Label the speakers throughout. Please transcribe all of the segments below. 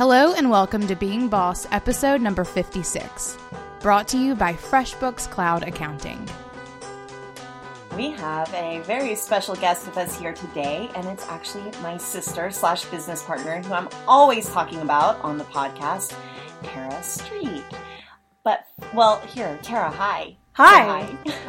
Speaker 1: Hello and welcome to Being Boss, episode number 56, brought to you by FreshBooks Cloud Accounting.
Speaker 2: We have a very special guest with us here today, and it's actually my sister / business partner, who I'm always talking about on the podcast, Tara Street. But, well, here, Tara, hi.
Speaker 3: Hi.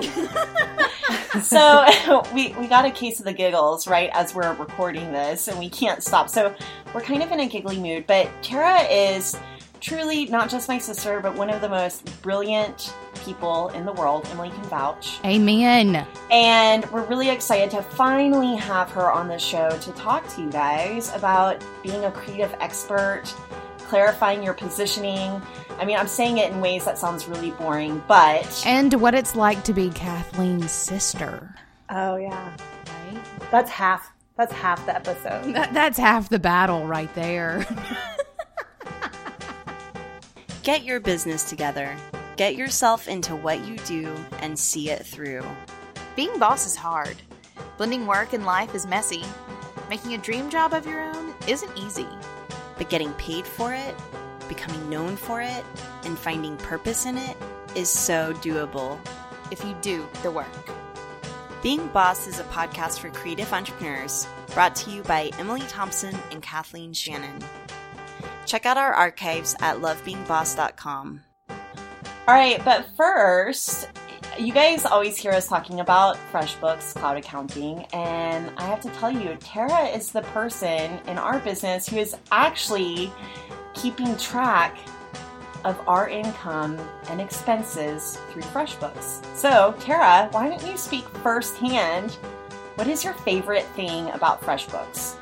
Speaker 2: So we got a case of the giggles right as we're recording this, and we can't stop. So we're kind of in a giggly mood, but Tara is truly not just my sister, but one of the most brilliant people in the world. Emily can vouch.
Speaker 1: Amen.
Speaker 2: And we're really excited to finally have her on the show to talk to you guys about being a creative expert, clarifying your positioning. I mean, I'm saying it in ways that sounds really boring, but...
Speaker 1: And what it's like to be Kathleen's sister.
Speaker 3: Oh, yeah.
Speaker 1: Right?
Speaker 3: That's half the episode.
Speaker 1: That's half the battle right there.
Speaker 4: Get your business together. Get yourself into what you do and see it through.
Speaker 5: Being boss is hard. Blending work and life is messy. Making a dream job of your own isn't easy.
Speaker 4: But getting paid for it, becoming known for it, and finding purpose in it is so doable.
Speaker 5: If you do the work.
Speaker 4: Being Boss is a podcast for creative entrepreneurs, brought to you by Emily Thompson and Kathleen Shannon. Check out our archives at lovebeingboss.com.
Speaker 2: All right, but first, you guys always hear us talking about FreshBooks Cloud Accounting, and I have to tell you, Tara is the person in our business who is actually keeping track of our income and expenses through FreshBooks. So, Tara, why don't you speak firsthand? What is your favorite thing about FreshBooks?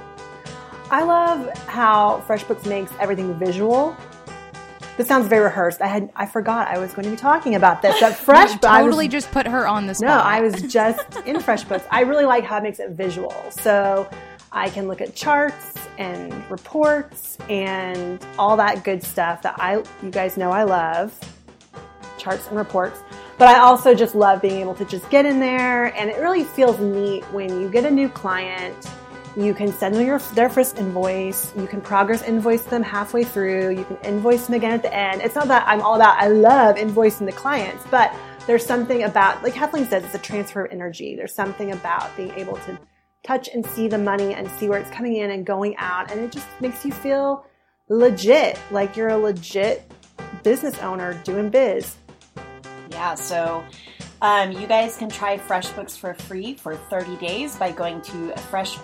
Speaker 3: I love how FreshBooks makes everything visual. This sounds very rehearsed. I forgot I was going to be talking about this. At FreshBooks,
Speaker 1: totally just put her on the spot.
Speaker 3: No, I was just in FreshBooks. I really like how it makes it visual. So I can look at charts and reports and all that good stuff that you guys know I love, charts and reports. But I also just love being able to just get in there, and it really feels neat when you get a new client. You can send them their first invoice. You can progress invoice them halfway through. You can invoice them again at the end. It's not that I love invoicing the clients, but there's something about, like Kathleen says, it's a transfer of energy. There's something about being able to touch and see the money and see where it's coming in and going out. And it just makes you feel legit, like you're a legit business owner doing biz.
Speaker 2: Yeah, so you guys can try FreshBooks for free for 30 days by going to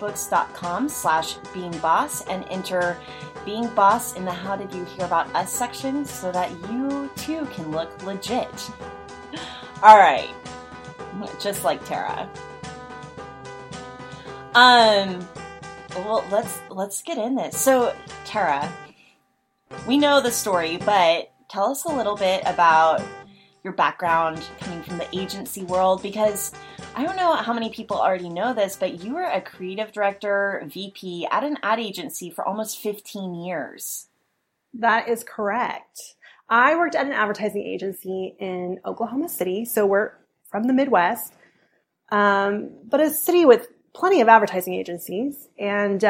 Speaker 2: freshbooks.com/beingboss and enter Being Boss in the How Did You Hear About Us section so that you too can look legit. All right, just like Tara. Well, let's get in this. So, Tara, we know the story, but tell us a little bit about your background coming from the agency world, because I don't know how many people already know this, but you were a creative director, VP at an ad agency for almost 15 years.
Speaker 3: That is correct. I worked at an advertising agency in Oklahoma City, so we're from the Midwest, but a city with plenty of advertising agencies. And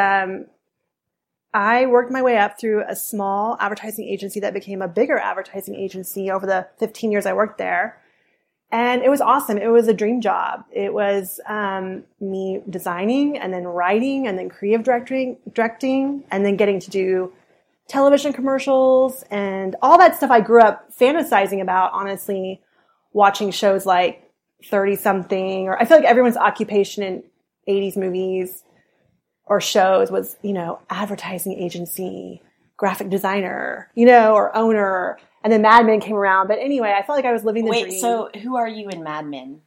Speaker 3: I worked my way up through a small advertising agency that became a bigger advertising agency over the 15 years I worked there. And it was awesome. It was a dream job. It was me designing and then writing and then creative directing and then getting to do television commercials and all that stuff I grew up fantasizing about, honestly, watching shows like 30-something, or I feel like everyone's occupation in 80s movies or shows was, advertising agency, graphic designer, or owner. And then Mad Men came around. But anyway, I felt like I was living the dream.
Speaker 2: Wait, so who are you in Mad Men?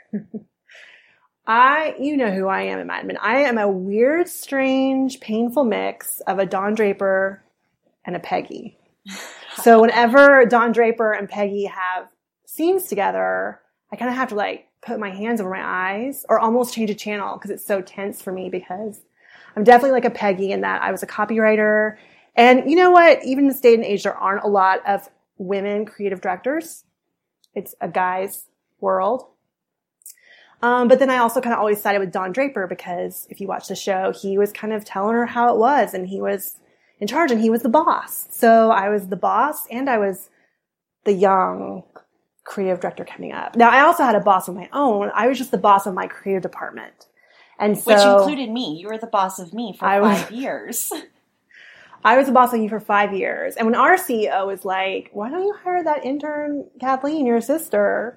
Speaker 3: You know who I am in Mad Men. I am a weird, strange, painful mix of a Don Draper and a Peggy. So whenever Don Draper and Peggy have scenes together, I kind of have to put my hands over my eyes or almost change a channel because it's so tense for me, because I'm definitely like a Peggy in that I was a copywriter. And you know what? Even in this day and age, there aren't a lot of women creative directors. It's a guy's world. But then I also kind of always sided with Don Draper because if you watch the show, he was kind of telling her how it was. And in charge, and he was the boss. So I was the boss, and I was the young creative director coming up. Now, I also had a boss of my own. I was just the boss of my creative department. And so,
Speaker 2: which included me. You were the boss of me for 5 years.
Speaker 3: I was the boss of you for 5 years. And when our CEO was like, why don't you hire that intern, Kathleen, your sister?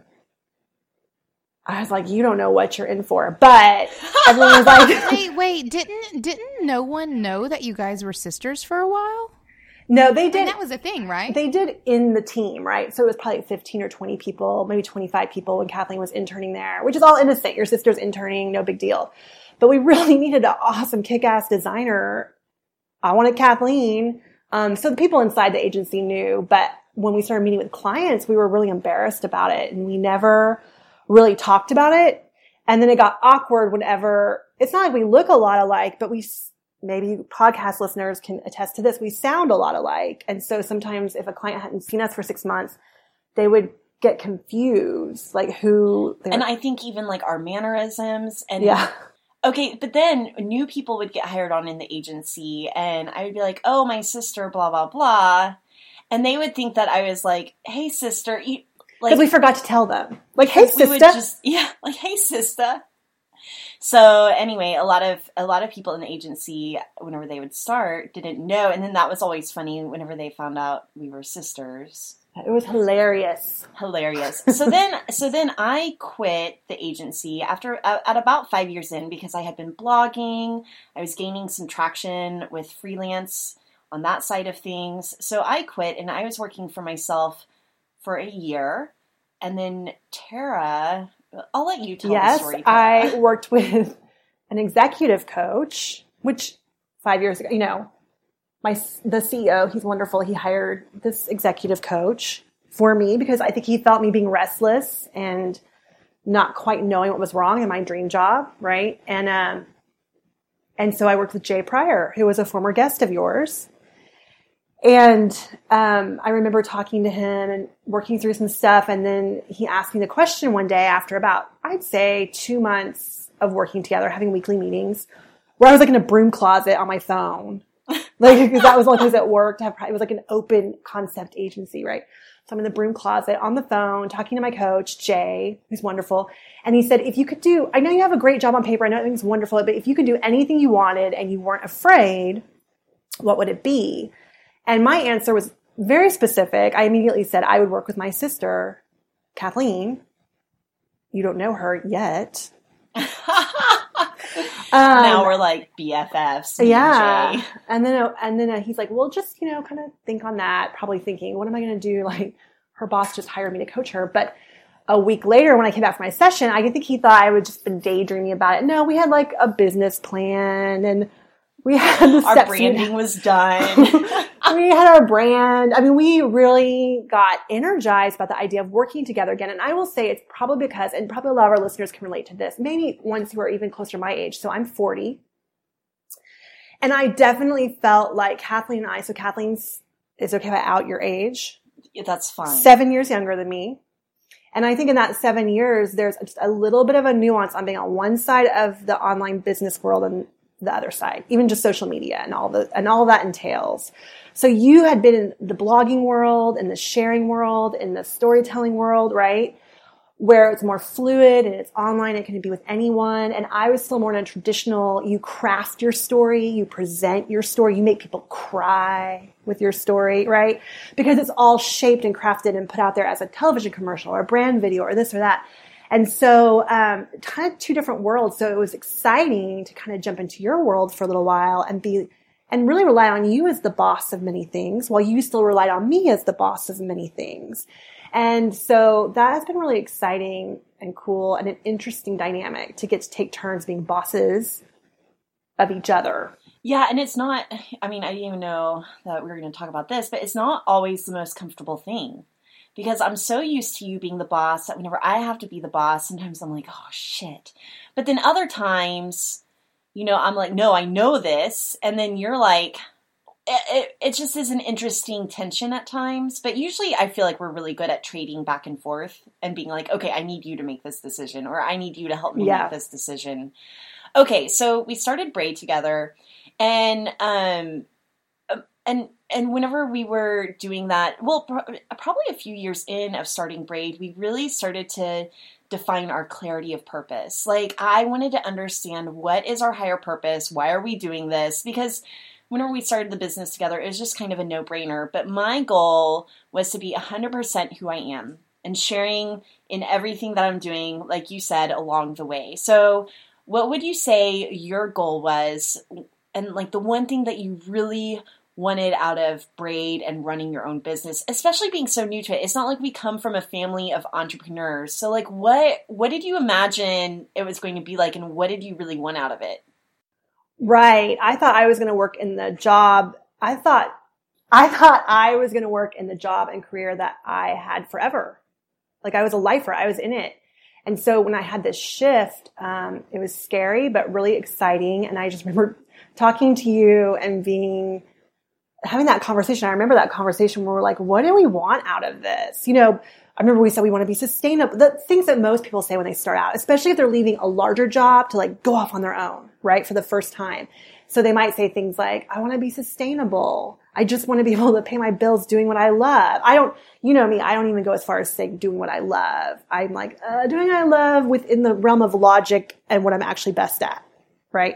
Speaker 3: I was like, you don't know what you're in for. But everyone was like...
Speaker 1: Wait, didn't no one know that you guys were sisters for a while?
Speaker 3: No, they did.
Speaker 1: And that was a thing, right?
Speaker 3: They did in the team, right? So it was probably 15 or 20 people, maybe 25 people when Kathleen was interning there, which is all innocent. Your sister's interning, no big deal. But we really needed an awesome kick-ass designer. I wanted Kathleen. So the people inside the agency knew, but when we started meeting with clients, we were really embarrassed about it, and we never really talked about it. And then it got awkward whenever, it's not like we look a lot alike, but maybe podcast listeners can attest to this. We sound a lot alike. And so sometimes if a client hadn't seen us for 6 months, they would get confused, like who.
Speaker 2: And I think even like our mannerisms and
Speaker 3: yeah.
Speaker 2: Okay, but then new people would get hired on in the agency, and I would be like, oh, my sister, blah, blah, blah. And they would think that I was like, hey, sister.
Speaker 3: Because we forgot to tell them. Like, hey, sister.
Speaker 2: Like, hey, sister. So anyway, a lot of people in the agency, whenever they would start, didn't know. And then that was always funny whenever they found out we were sisters.
Speaker 3: It was hilarious.
Speaker 2: So then I quit the agency at about 5 years in, because I had been blogging. I was gaining some traction with freelance on that side of things. So I quit, and I was working for myself for a year. And then Tara, I'll let you tell the story.
Speaker 3: Yes, I worked with an executive coach, which 5 years ago, the CEO, he's wonderful. He hired this executive coach for me because I think he felt me being restless and not quite knowing what was wrong in my dream job, right? And so I worked with Jay Pryor, who was a former guest of yours. And I remember talking to him and working through some stuff. And then he asked me the question one day after about, I'd say 2 months of working together, having weekly meetings, where I was like in a broom closet on my phone. Like, because that was the only place at work to have, it was like an open concept agency, right? So I'm in the broom closet on the phone, talking to my coach, Jay, who's wonderful. And he said, if you could do, I know you have a great job on paper. I know everything's wonderful, but if you could do anything you wanted and you weren't afraid, what would it be? And my answer was very specific. I immediately said I would work with my sister, Kathleen. You don't know her yet.
Speaker 2: Now we're like BFFs.
Speaker 3: Yeah. And then he's like, well, just, kind of think on that. Probably thinking, what am I going to do? Like, her boss just hired me to coach her. But a week later, when I came back from my session, I think he thought I would just been daydreaming about it. No, we had like a business plan, and we had the steps.
Speaker 2: Our branding was done.
Speaker 3: We had our brand. I mean, we really got energized about the idea of working together again. And I will say it's probably because, and probably a lot of our listeners can relate to this, maybe ones who are even closer to my age. So I'm 40. And I definitely felt like Kathleen and I, so Kathleen's, is okay if I out your age?
Speaker 2: Yeah, that's fine.
Speaker 3: 7 years younger than me. And I think in that 7 years, there's just a little bit of a nuance on being on one side of the online business world and the other side, even just social media and all that entails. So you had been in the blogging world, in the sharing world, in the storytelling world, right? Where it's more fluid and it's online. It can be with anyone. And I was still more in a traditional, you craft your story, you present your story, you make people cry with your story, right? Because it's all shaped and crafted and put out there as a television commercial or a brand video or this or that. And so, kind of two different worlds. So it was exciting to kind of jump into your world for a little while and really rely on you as the boss of many things, while you still relied on me as the boss of many things. And so that has been really exciting and cool and an interesting dynamic to get to take turns being bosses of each other.
Speaker 2: Yeah, and it's not, I didn't even know that we were going to talk about this, but it's not always the most comfortable thing. Because I'm so used to you being the boss that whenever I have to be the boss, sometimes I'm like, oh, shit. But then other times, I'm like, no, I know this. And then you're like, it just is an interesting tension at times. But usually I feel like we're really good at trading back and forth and being like, okay, I need you to make this decision, or I need you to help me make this decision. Okay, so we started Braid together. And And whenever we were doing that, well, probably a few years in of starting Braid, we really started to define our clarity of purpose. Like, I wanted to understand, what is our higher purpose? Why are we doing this? Because whenever we started the business together, it was just kind of a no-brainer. But my goal was to be 100% who I am and sharing in everything that I'm doing, like you said, along the way. So what would you say your goal was, and like the one thing that you really wanted out of Braid and running your own business, especially being so new to it? It's not like we come from a family of entrepreneurs. So like, what did you imagine it was going to be like, and what did you really want out of it?
Speaker 3: Right. I thought I was going to work in the job. I thought I was going to work in the job and career that I had forever. Like, I was a lifer. I was in it. And so when I had this shift, it was scary, but really exciting. And I just remember talking to you and having that conversation. I remember that conversation where we're like, what do we want out of this? You know, I remember we said we want to be sustainable. The things that most people say when they start out, especially if they're leaving a larger job to like go off on their own, right? For the first time. So they might say things like, I want to be sustainable. I just want to be able to pay my bills doing what I love. You know me, I don't even go as far as saying doing what I love. I'm like, doing what I love within the realm of logic and what I'm actually best at, right?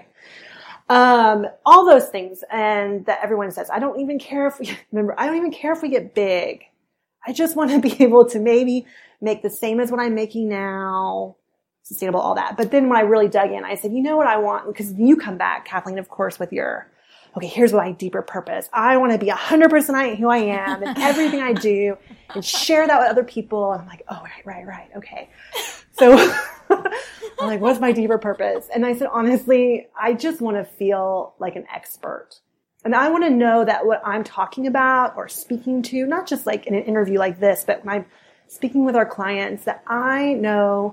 Speaker 3: All those things. And that everyone says, I don't even care if we get big. I just want to be able to maybe make the same as what I'm making now, sustainable, all that. But then when I really dug in, I said, you know what I want? Because you come back, Kathleen, of course, with your, okay, here's my deeper purpose. I want to be 100% who I am in everything I do and share that with other people. And I'm like, oh, right. Okay. So I'm like, what's my deeper purpose? And I said, honestly, I just want to feel like an expert. And I want to know that what I'm talking about or speaking to, not just like in an interview like this, but when I'm speaking with our clients, that I know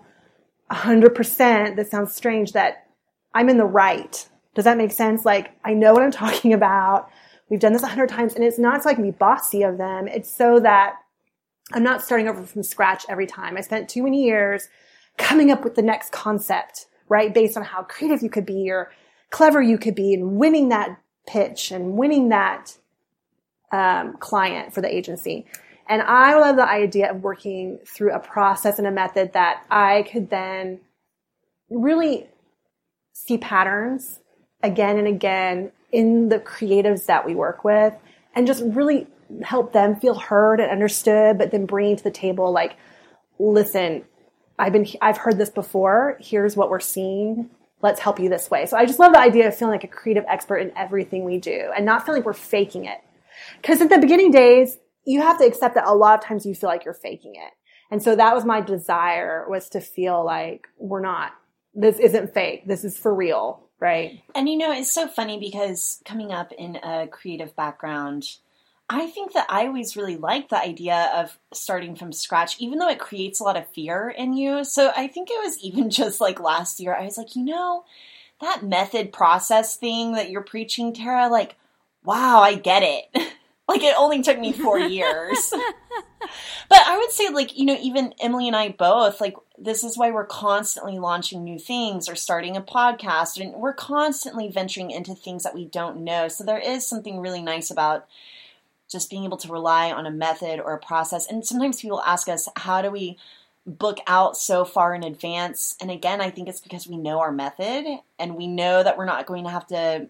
Speaker 3: 100%, that sounds strange, that I'm in the right. Does that make sense? Like, I know what I'm talking about. We've done this 100 times, and it's not so I can be bossy of them. It's so that I'm not starting over from scratch every time. I spent too many years coming up with the next concept, right? Based on how creative you could be or clever you could be, and winning that pitch and winning that client for the agency. And I love the idea of working through a process and a method that I could then really see patterns again and again in the creatives that we work with, and just really help them feel heard and understood, but then bringing to the table like, listen, I've heard this before. Here's what we're seeing. Let's help you this way. So I just love the idea of feeling like a creative expert in everything we do and not feeling like we're faking it. Because at the beginning days, you have to accept that a lot of times you feel like you're faking it. And so that was my desire, was to feel like this isn't fake. This is for real, right?
Speaker 2: And you know, it's so funny because coming up in a creative background, I think that I always really liked the idea of starting from scratch, even though it creates a lot of fear in you. So I think it was even just like last year, I was like, you know, that method process thing that you're preaching, Tara, like, wow, I get it. Like, it only took me 4 years. But I would say, like, you know, even Emily and I both, like, this is why we're constantly launching new things or starting a podcast, and we're constantly venturing into things that we don't know. So there is something really nice about just being able to rely on a method or a process. And sometimes people ask us, how do we book out so far in advance? And again, I think it's because we know our method and we know that we're not going to have to,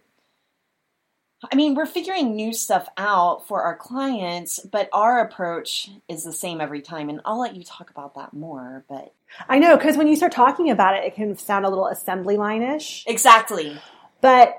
Speaker 2: I mean, we're figuring new stuff out for our clients, but our approach is the same every time. And I'll let you talk about that more, but.
Speaker 3: I know, because when you start talking about it, it can sound a little assembly line-ish.
Speaker 2: Exactly.
Speaker 3: But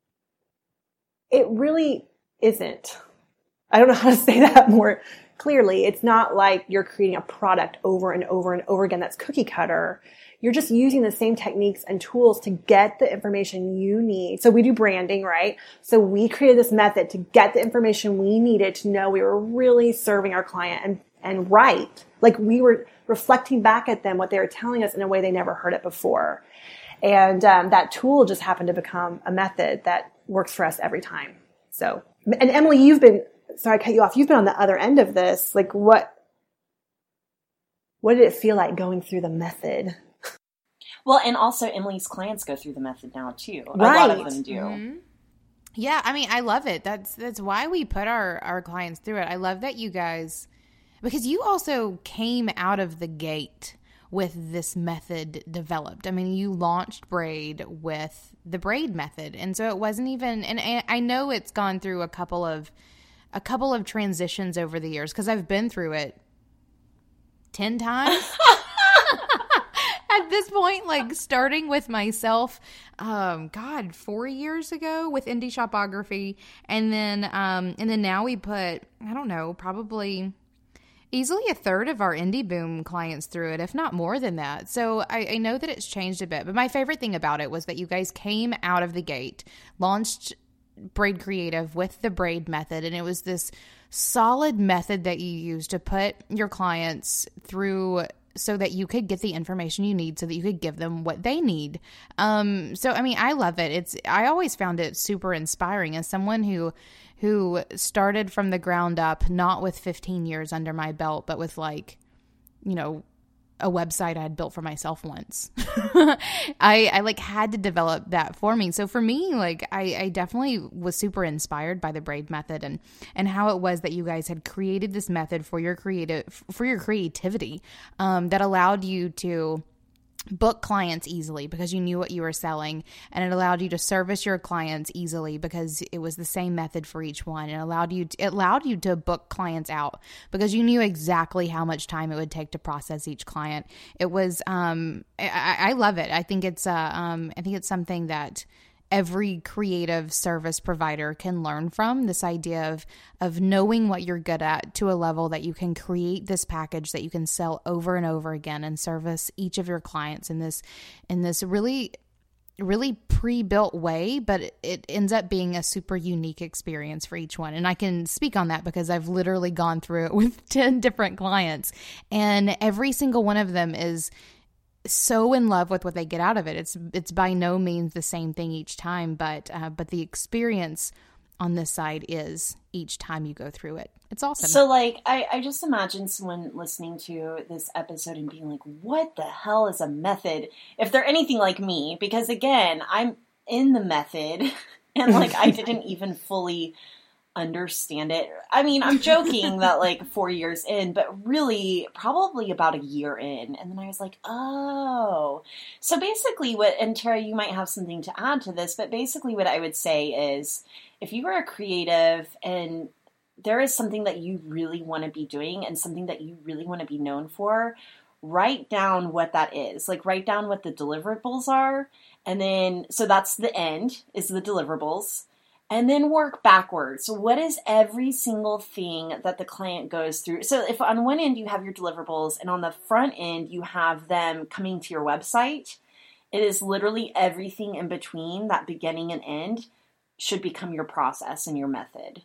Speaker 3: it really isn't. I don't know how to say that more clearly. It's not like you're creating a product over and over and over again that's cookie cutter. You're just using the same techniques and tools to get the information you need. So we do branding, right? So we created this method to get the information we needed to know we were really serving our client and right. Like, we were reflecting back at them what they were telling us in a way they never heard it before. And that tool just happened to become a method that works for us every time. So, and Emily, sorry, I cut you off. You've been on the other end of this. Like, what did it feel like going through the method?
Speaker 2: Well, and also Emily's clients go through the method now too.
Speaker 3: Right.
Speaker 2: A lot of them do.
Speaker 5: Mm-hmm.
Speaker 1: Yeah, I mean, I love it. That's why we put our clients through it. I love that you guys, because you also came out of the gate with this method developed. I mean, you launched Braid with the Braid method. And so it wasn't even, and I know it's gone through a couple of transitions over the years, because I've been through it 10 times. At this point, like starting with myself, 4 years ago with Indie Shopography. And then now we put, I don't know, probably easily a third of our Indie Boom clients through it, if not more than that. So I know that it's changed a bit, but my favorite thing about it was that you guys came out of the gate, launched Braid Creative with the Braid method, and it was this solid method that you used to put your clients through so that you could get the information you need, so that you could give them what they need. So, I mean, I love it. I always found it super inspiring as someone who started from the ground up, not with 15 years under my belt, but with like, you know, a website I had built for myself once. I like had to develop that for me. So for me, like I definitely was super inspired by the Braid method and how it was that you guys had created this method for your creativity that allowed you to book clients easily because you knew what you were selling, and it allowed you to service your clients easily because it was the same method for each one. It allowed you to book clients out because you knew exactly how much time it would take to process each client. It was I love it. I think it's something that every creative service provider can learn from, this idea of knowing what you're good at to a level that you can create this package that you can sell over and over again and service each of your clients in this really, really pre-built way, but it ends up being a super unique experience for each one. And I can speak on that because I've literally gone through it with 10 different clients, and every single one of them is so in love with what they get out of it. It's by no means the same thing each time, but the experience on this side is each time you go through it. It's awesome.
Speaker 2: So like, I just imagine someone listening to this episode and being like, what the hell is a method? If they're anything like me, because again, I'm in the method and like, I didn't even fully understand it. I mean, I'm joking that like 4 years in, but really probably about a year in. And then I was like, oh. So basically and Tara, you might have something to add to this, but basically what I would say is if you are a creative and there is something that you really want to be doing and something that you really want to be known for, write down what that is. Like write down what the deliverables are. And then, so that's the end is the deliverables. And then work backwards. So what is every single thing that the client goes through? So if on one end you have your deliverables and on the front end you have them coming to your website, it is literally everything in between, that beginning and end should become your process and your method.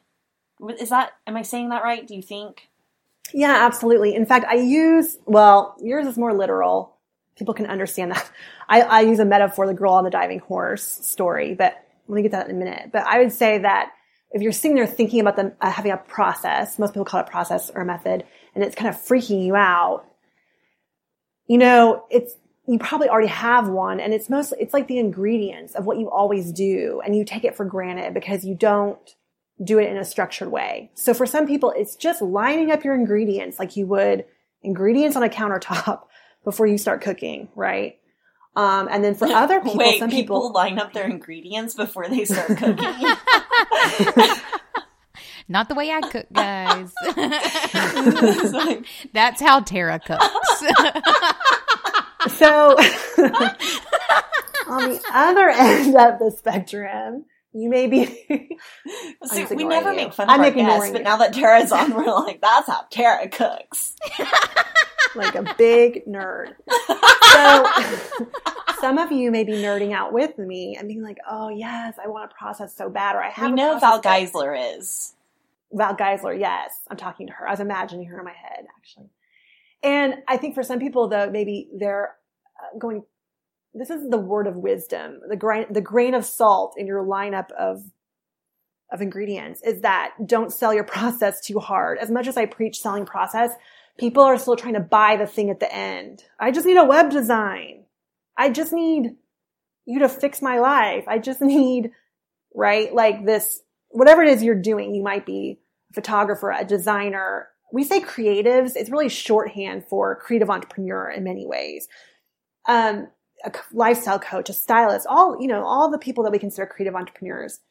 Speaker 2: Am I saying that right? Do you think?
Speaker 3: Yeah, absolutely. In fact, yours is more literal. People can understand that. I use a metaphor, the girl on the diving horse story, but let me get that in a minute. But I would say that if you're sitting there thinking about them having a process, most people call it process or a method, and it's kind of freaking you out, you probably already have one, and it's like the ingredients of what you always do, and you take it for granted because you don't do it in a structured way. So for some people, it's just lining up your ingredients like you would ingredients on a countertop before you start cooking, right? And then for other people,
Speaker 2: some people line up their ingredients before they start cooking.
Speaker 1: Not the way I cook, guys. That's how Tara cooks.
Speaker 3: So on the other end of the spectrum, you may be.
Speaker 2: See, we never make fun of our guests, but now that Tara's on, we're like, that's how Tara cooks.
Speaker 3: Like a big nerd. So some of you may be nerding out with me and being like, oh yes, I want to process so bad, or I have.
Speaker 2: We know Val Geisler is.
Speaker 3: Val Geisler, yes. I'm talking to her. I was imagining her in my head, actually. And I think for some people, though, maybe they're going, this is the word of wisdom, the grain of salt in your lineup of ingredients is that don't sell your process too hard. As much as I preach selling process, people are still trying to buy the thing at the end. I just need a web design. I just need you to fix my life. I just need right? Like this, whatever it is you're doing, you might be a photographer, a designer. We say creatives, it's really shorthand for creative entrepreneur in many ways. A lifestyle coach, a stylist, all the people that we consider creative entrepreneurs.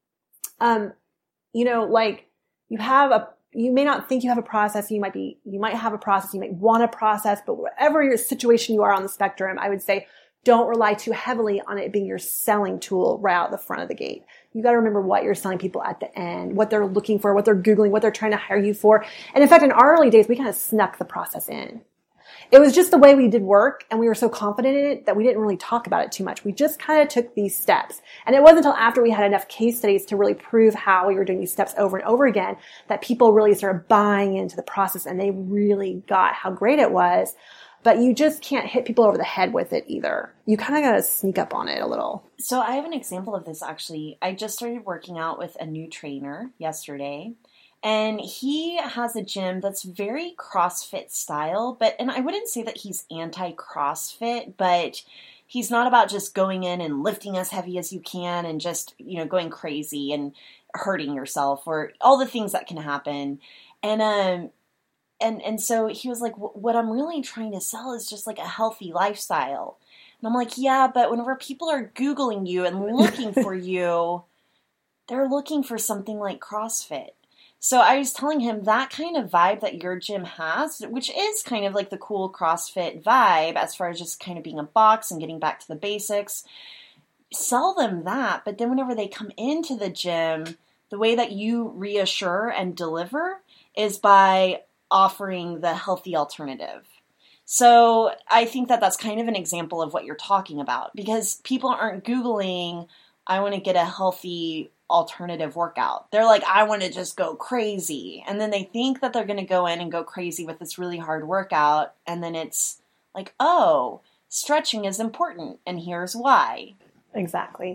Speaker 3: Like you may not think you have a process. You might have a process. You might want a process, but whatever your situation you are on the spectrum, I would say don't rely too heavily on it being your selling tool right out the front of the gate. You got to remember what you're selling people at the end, what they're looking for, what they're Googling, what they're trying to hire you for. And in fact, in our early days, we kind of snuck the process in. It was just the way we did work, and we were so confident in it that we didn't really talk about it too much. We just kind of took these steps. And it wasn't until after we had enough case studies to really prove how we were doing these steps over and over again that people really started buying into the process, and they really got how great it was. But you just can't hit people over the head with it either. You kind of got to sneak up on it a little.
Speaker 2: So I have an example of this, actually. I just started working out with a new trainer yesterday. And he has a gym that's very CrossFit style, and I wouldn't say that he's anti-CrossFit, but he's not about just going in and lifting as heavy as you can and just, going crazy and hurting yourself or all the things that can happen. And so he was like, what I'm really trying to sell is just like a healthy lifestyle. And I'm like, yeah, but whenever people are Googling you and looking for you, they're looking for something like CrossFit. So I was telling him that kind of vibe that your gym has, which is kind of like the cool CrossFit vibe as far as just kind of being a box and getting back to the basics, sell them that. But then whenever they come into the gym, the way that you reassure and deliver is by offering the healthy alternative. So I think that that's kind of an example of what you're talking about, because people aren't Googling, I want to get a healthy alternative workout. They're like, I want to just go crazy. And then they think that they're going to go in and go crazy with this really hard workout. And then it's like, oh, stretching is important. And here's why.
Speaker 3: Exactly.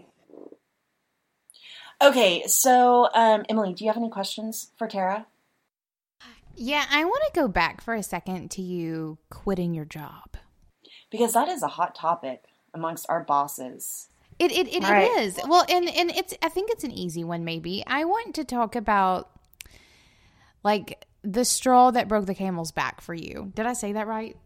Speaker 2: Okay. So, Emily, do you have any questions for Tara?
Speaker 1: Yeah, I want to go back for a second to you quitting your job.
Speaker 2: Because that is a hot topic amongst our bosses.
Speaker 1: It is. Well, and I think it's an easy one maybe. I want to talk about like the straw that broke the camel's back for you. Did I say that right?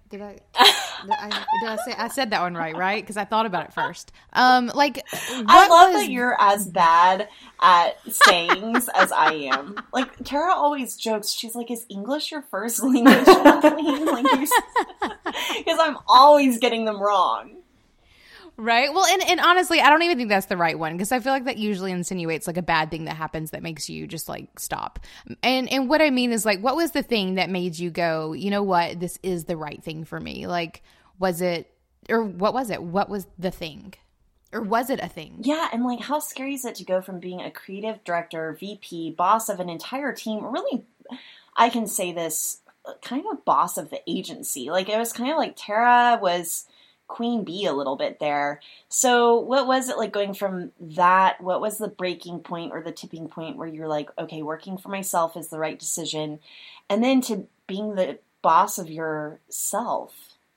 Speaker 1: I said that one right? Because I thought about it first.
Speaker 2: I love that you're as bad at sayings as I am. Like, Tara always jokes. She's like, "Is English your first language, Kathleen?" Because I'm always getting them wrong.
Speaker 1: Right. Well, and honestly, I don't even think that's the right one, because I feel like that usually insinuates like a bad thing that happens that makes you just like stop. And what I mean is like, what was the thing that made you go, you know what, this is the right thing for me? Like, was it, or what was it? What was the thing? Or was it a thing?
Speaker 2: Yeah, and like, how scary is it to go from being a creative director, VP, boss of an entire team, really, I can say this, kind of boss of the agency. Like, it was kind of like Tara was queen bee a little bit there. So what was it like going from that? What was the breaking point or the tipping point where you're like, okay, working for myself is the right decision, and then to being the boss of yourself?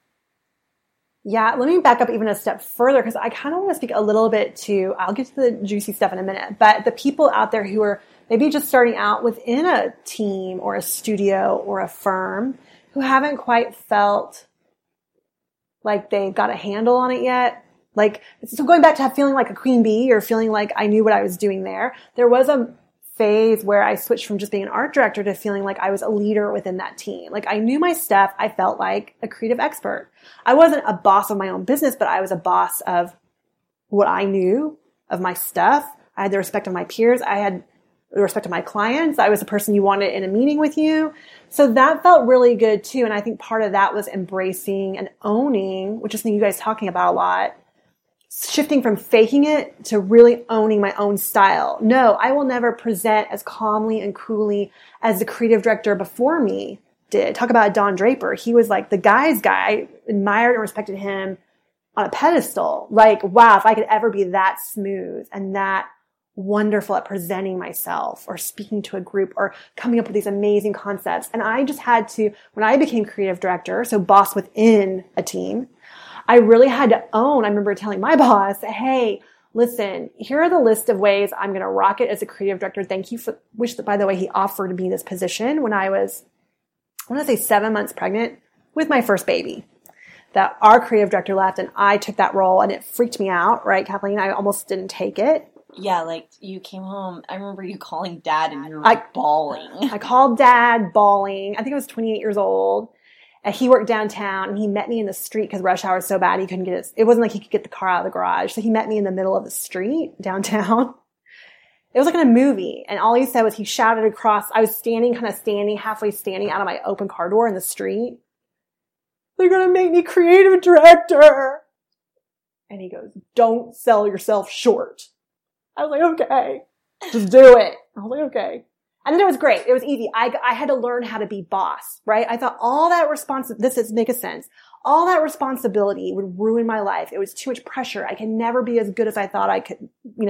Speaker 3: Yeah, let me back up even a step further, because I kind of want to speak a little bit to, I'll get to the juicy stuff in a minute, but the people out there who are maybe just starting out within a team or a studio or a firm who haven't quite felt like they got a handle on it yet. Like, so going back to feeling like a queen bee or feeling like I knew what I was doing there was a phase where I switched from just being an art director to feeling like I was a leader within that team. Like, I knew my stuff. I felt like a creative expert. I wasn't a boss of my own business, but I was a boss of what I knew of my stuff. I had the respect of my peers. I had the respect of my clients. I was the person you wanted in a meeting with you. So that felt really good too. And I think part of that was embracing and owning, which is something you guys talking about a lot, shifting from faking it to really owning my own style. No, I will never present as calmly and coolly as the creative director before me did. Talk about Don Draper. He was like the guy's guy. I admired and respected him on a pedestal. Like, wow, if I could ever be that smooth and that wonderful at presenting myself or speaking to a group or coming up with these amazing concepts. And I just had to, when I became creative director, so boss within a team, I really had to own. I remember telling my boss, hey, listen, here are the list of ways I'm going to rock it as a creative director. Thank you for, which, by the way, he offered me this position when I was, I want to say 7 months pregnant with my first baby. That our creative director left and I took that role, and it freaked me out, right, Kathleen? I almost didn't take it.
Speaker 2: Yeah, like you came home. I remember you calling Dad and you were bawling.
Speaker 3: I called Dad bawling. I think I was 28 years old. And he worked downtown and he met me in the street because rush hour was so bad he couldn't get it. It wasn't like he could get the car out of the garage. So he met me in the middle of the street downtown. It was like in a movie. And all he said was he shouted across. I was halfway standing out of my open car door in the street. They're going to make me creative director. And he goes, don't sell yourself short. I was like, okay, just do it. I was like, okay. And then it was great. It was easy. I had to learn how to be boss, right? I thought all that this doesn't make a sense. All that responsibility would ruin my life. It was too much pressure. I can never be as good as I thought I could,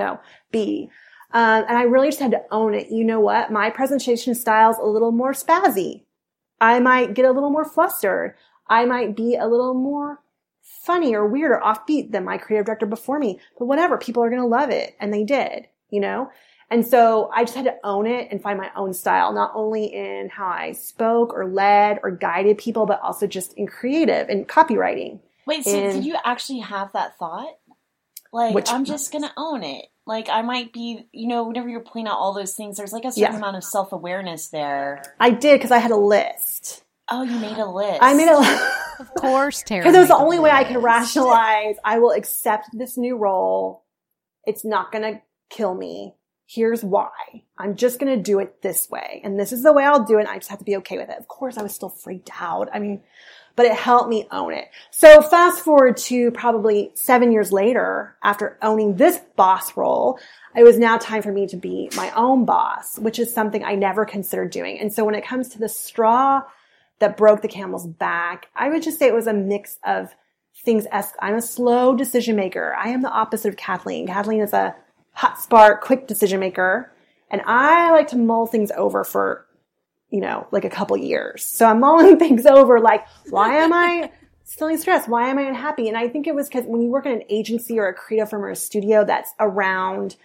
Speaker 3: be. And I really just had to own it. You know what? My presentation style's a little more spazzy. I might get a little more flustered. I might be a little more funny or weird or offbeat than my creative director before me. But whatever, people are going to love it. And they did, And so I just had to own it and find my own style, not only in how I spoke or led or guided people, but also just in creative and copywriting.
Speaker 2: Wait, so did you actually have that thought? Like, I'm just going to own it. Like, I might be, whenever you're pointing out all those things, there's like a certain amount of self-awareness there.
Speaker 3: I did because I had a list.
Speaker 2: Oh, you made a list.
Speaker 3: I made a list.
Speaker 1: Of course, Tara.
Speaker 3: Because it was the only way I could rationalize, I will accept this new role. It's not going to kill me. Here's why. I'm just going to do it this way. And this is the way I'll do it. And I just have to be okay with it. Of course, I was still freaked out. But it helped me own it. So fast forward to probably 7 years later, after owning this boss role, it was now time for me to be my own boss, which is something I never considered doing. And so when it comes to the straw that broke the camel's back, I would just say it was a mix of things. I'm a slow decision maker. I am the opposite of Kathleen. Kathleen is a hot spark, quick decision maker. And I like to mull things over for, like a couple years. So I'm mulling things over like, why am I feeling stressed? Why am I unhappy? And I think it was because when you work in an agency or a creative firm or a studio that's around,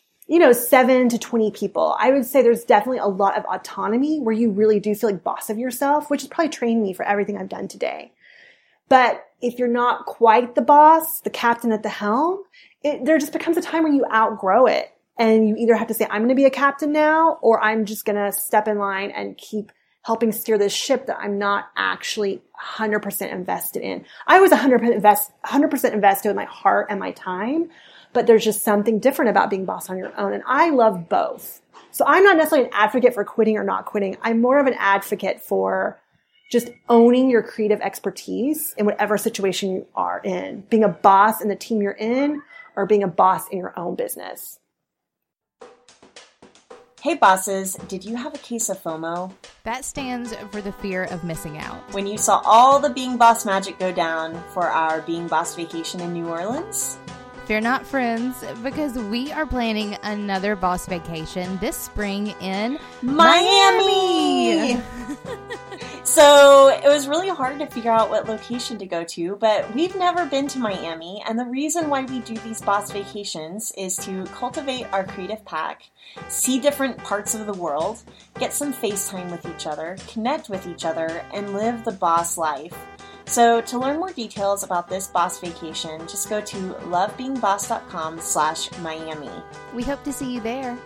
Speaker 3: 7 to 20 people, I would say there's definitely a lot of autonomy where you really do feel like boss of yourself, which has probably trained me for everything I've done today. But if you're not quite the boss, the captain at the helm, there just becomes a time where you outgrow it. And you either have to say, I'm going to be a captain now, or I'm just going to step in line and keep helping steer this ship that I'm not actually 100% invested in. I was 100% invested with my heart and my time, but there's just something different about being boss on your own. And I love both. So I'm not necessarily an advocate for quitting or not quitting. I'm more of an advocate for just owning your creative expertise in whatever situation you are in, being a boss in the team you're in or being a boss in your own business.
Speaker 2: Hey bosses, did you have a case of FOMO?
Speaker 1: That stands for the fear of missing out.
Speaker 2: When you saw all the Being Boss magic go down for our Being Boss vacation in New Orleans?
Speaker 1: Fear not, friends, because we are planning another boss vacation this spring in
Speaker 2: Miami! So it was really hard to figure out what location to go to, but we've never been to Miami, and the reason why we do these boss vacations is to cultivate our creative pack, see different parts of the world, get some FaceTime with each other, connect with each other, and live the boss life. So to learn more details about this boss vacation, just go to lovebeingboss.com/Miami.
Speaker 1: We hope to see you there.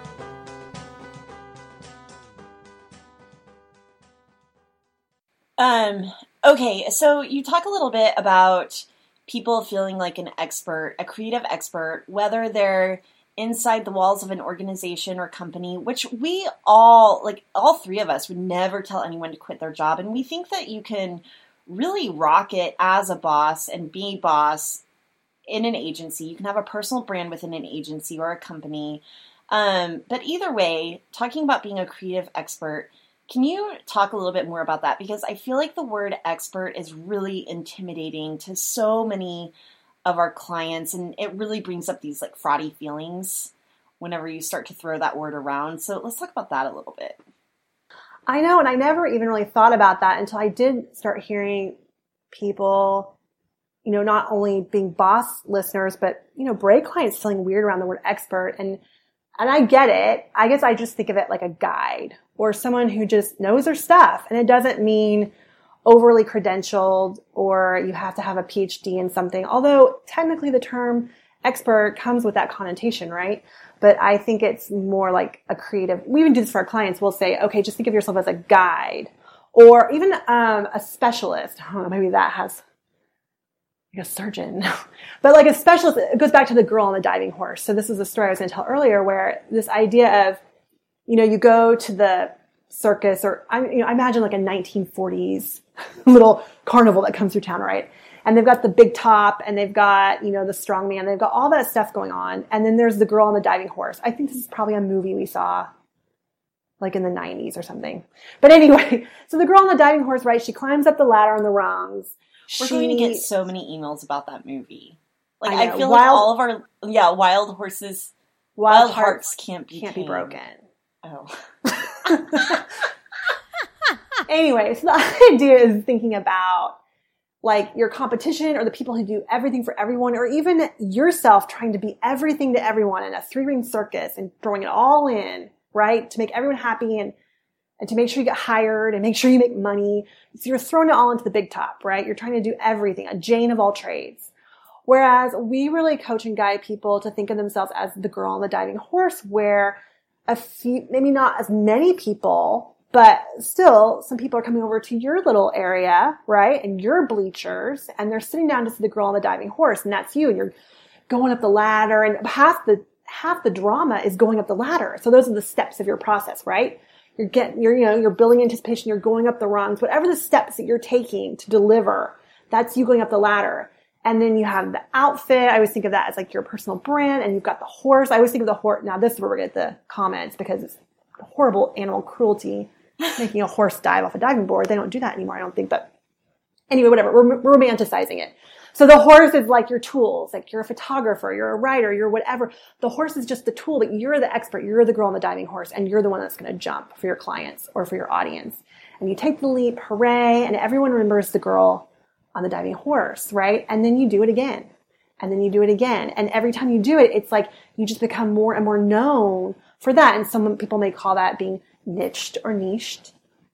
Speaker 2: Okay, so you talk a little bit about people feeling like an expert, a creative expert, whether they're inside the walls of an organization or company, which we all three of us would never tell anyone to quit their job. And we think that you can really rock it as a boss and be a boss in an agency. You can have a personal brand within an agency or a company. But either way, talking about being a creative expert, can you talk a little bit more about that? Because I feel like the word expert is really intimidating to so many of our clients, and it really brings up these fraudy feelings whenever you start to throw that word around. So let's talk about that a little bit.
Speaker 3: I know, and I never even really thought about that until I did start hearing people not only being boss listeners, but, Bray clients feeling weird around the word expert. And I get it. I guess I just think of it like a guide or someone who just knows their stuff. And it doesn't mean overly credentialed or you have to have a PhD in something, although technically the term expert comes with that connotation, right? But I think it's more like a creative. We even do this for our clients. We'll say, okay, just think of yourself as a guide or even a specialist. I don't know, maybe that has like a surgeon, but like a specialist. It goes back to the girl on the diving horse. So this is a story I was going to tell earlier where this idea of, you go to the circus or I imagine like a 1940s little carnival that comes through town, right? And they've got the big top and they've got, the strongman. They've got all that stuff going on. And then there's the girl on the diving horse. I think this is probably a movie we saw like in the 90s or something. But anyway, so the girl on the diving horse, right? She climbs up the ladder on the rungs.
Speaker 2: We're going to get so many emails about that movie. Like I feel like all of our, wild horses, wild hearts can't be
Speaker 3: broken.
Speaker 2: Oh.
Speaker 3: Anyway, so the idea is thinking about like your competition or the people who do everything for everyone, or even yourself trying to be everything to everyone in a 3-ring circus and throwing it all in, right? To make everyone happy and to make sure you get hired and make sure you make money. So you're throwing it all into the big top, right? You're trying to do everything, a Jane of all trades. Whereas we really coach and guide people to think of themselves as the girl on the diving horse, where a few, maybe not as many people, but still, some people are coming over to your little area, right? And your bleachers, and they're sitting down to see the girl on the diving horse, and that's you, and you're going up the ladder, and half the drama is going up the ladder. So those are the steps of your process, right? You're building anticipation, you're going up the rungs, whatever the steps that you're taking to deliver, that's you going up the ladder. And then you have the outfit. I always think of that as like your personal brand, and you've got the horse. I always think of the horse. Now this is where we're going to get the comments because it's horrible animal cruelty. Making a horse dive off a diving board. They don't do that anymore, I don't think. But anyway, whatever. We're romanticizing it. So the horse is like your tools. Like you're a photographer, you're a writer, you're whatever. The horse is just the tool, but you're the expert. You're the girl on the diving horse, and you're the one that's going to jump for your clients or for your audience. And you take the leap, hooray, and everyone remembers the girl on the diving horse, right? And then you do it again. And then you do it again. And every time you do it, it's like you just become more and more known for that. And some people may call that being niched or niched.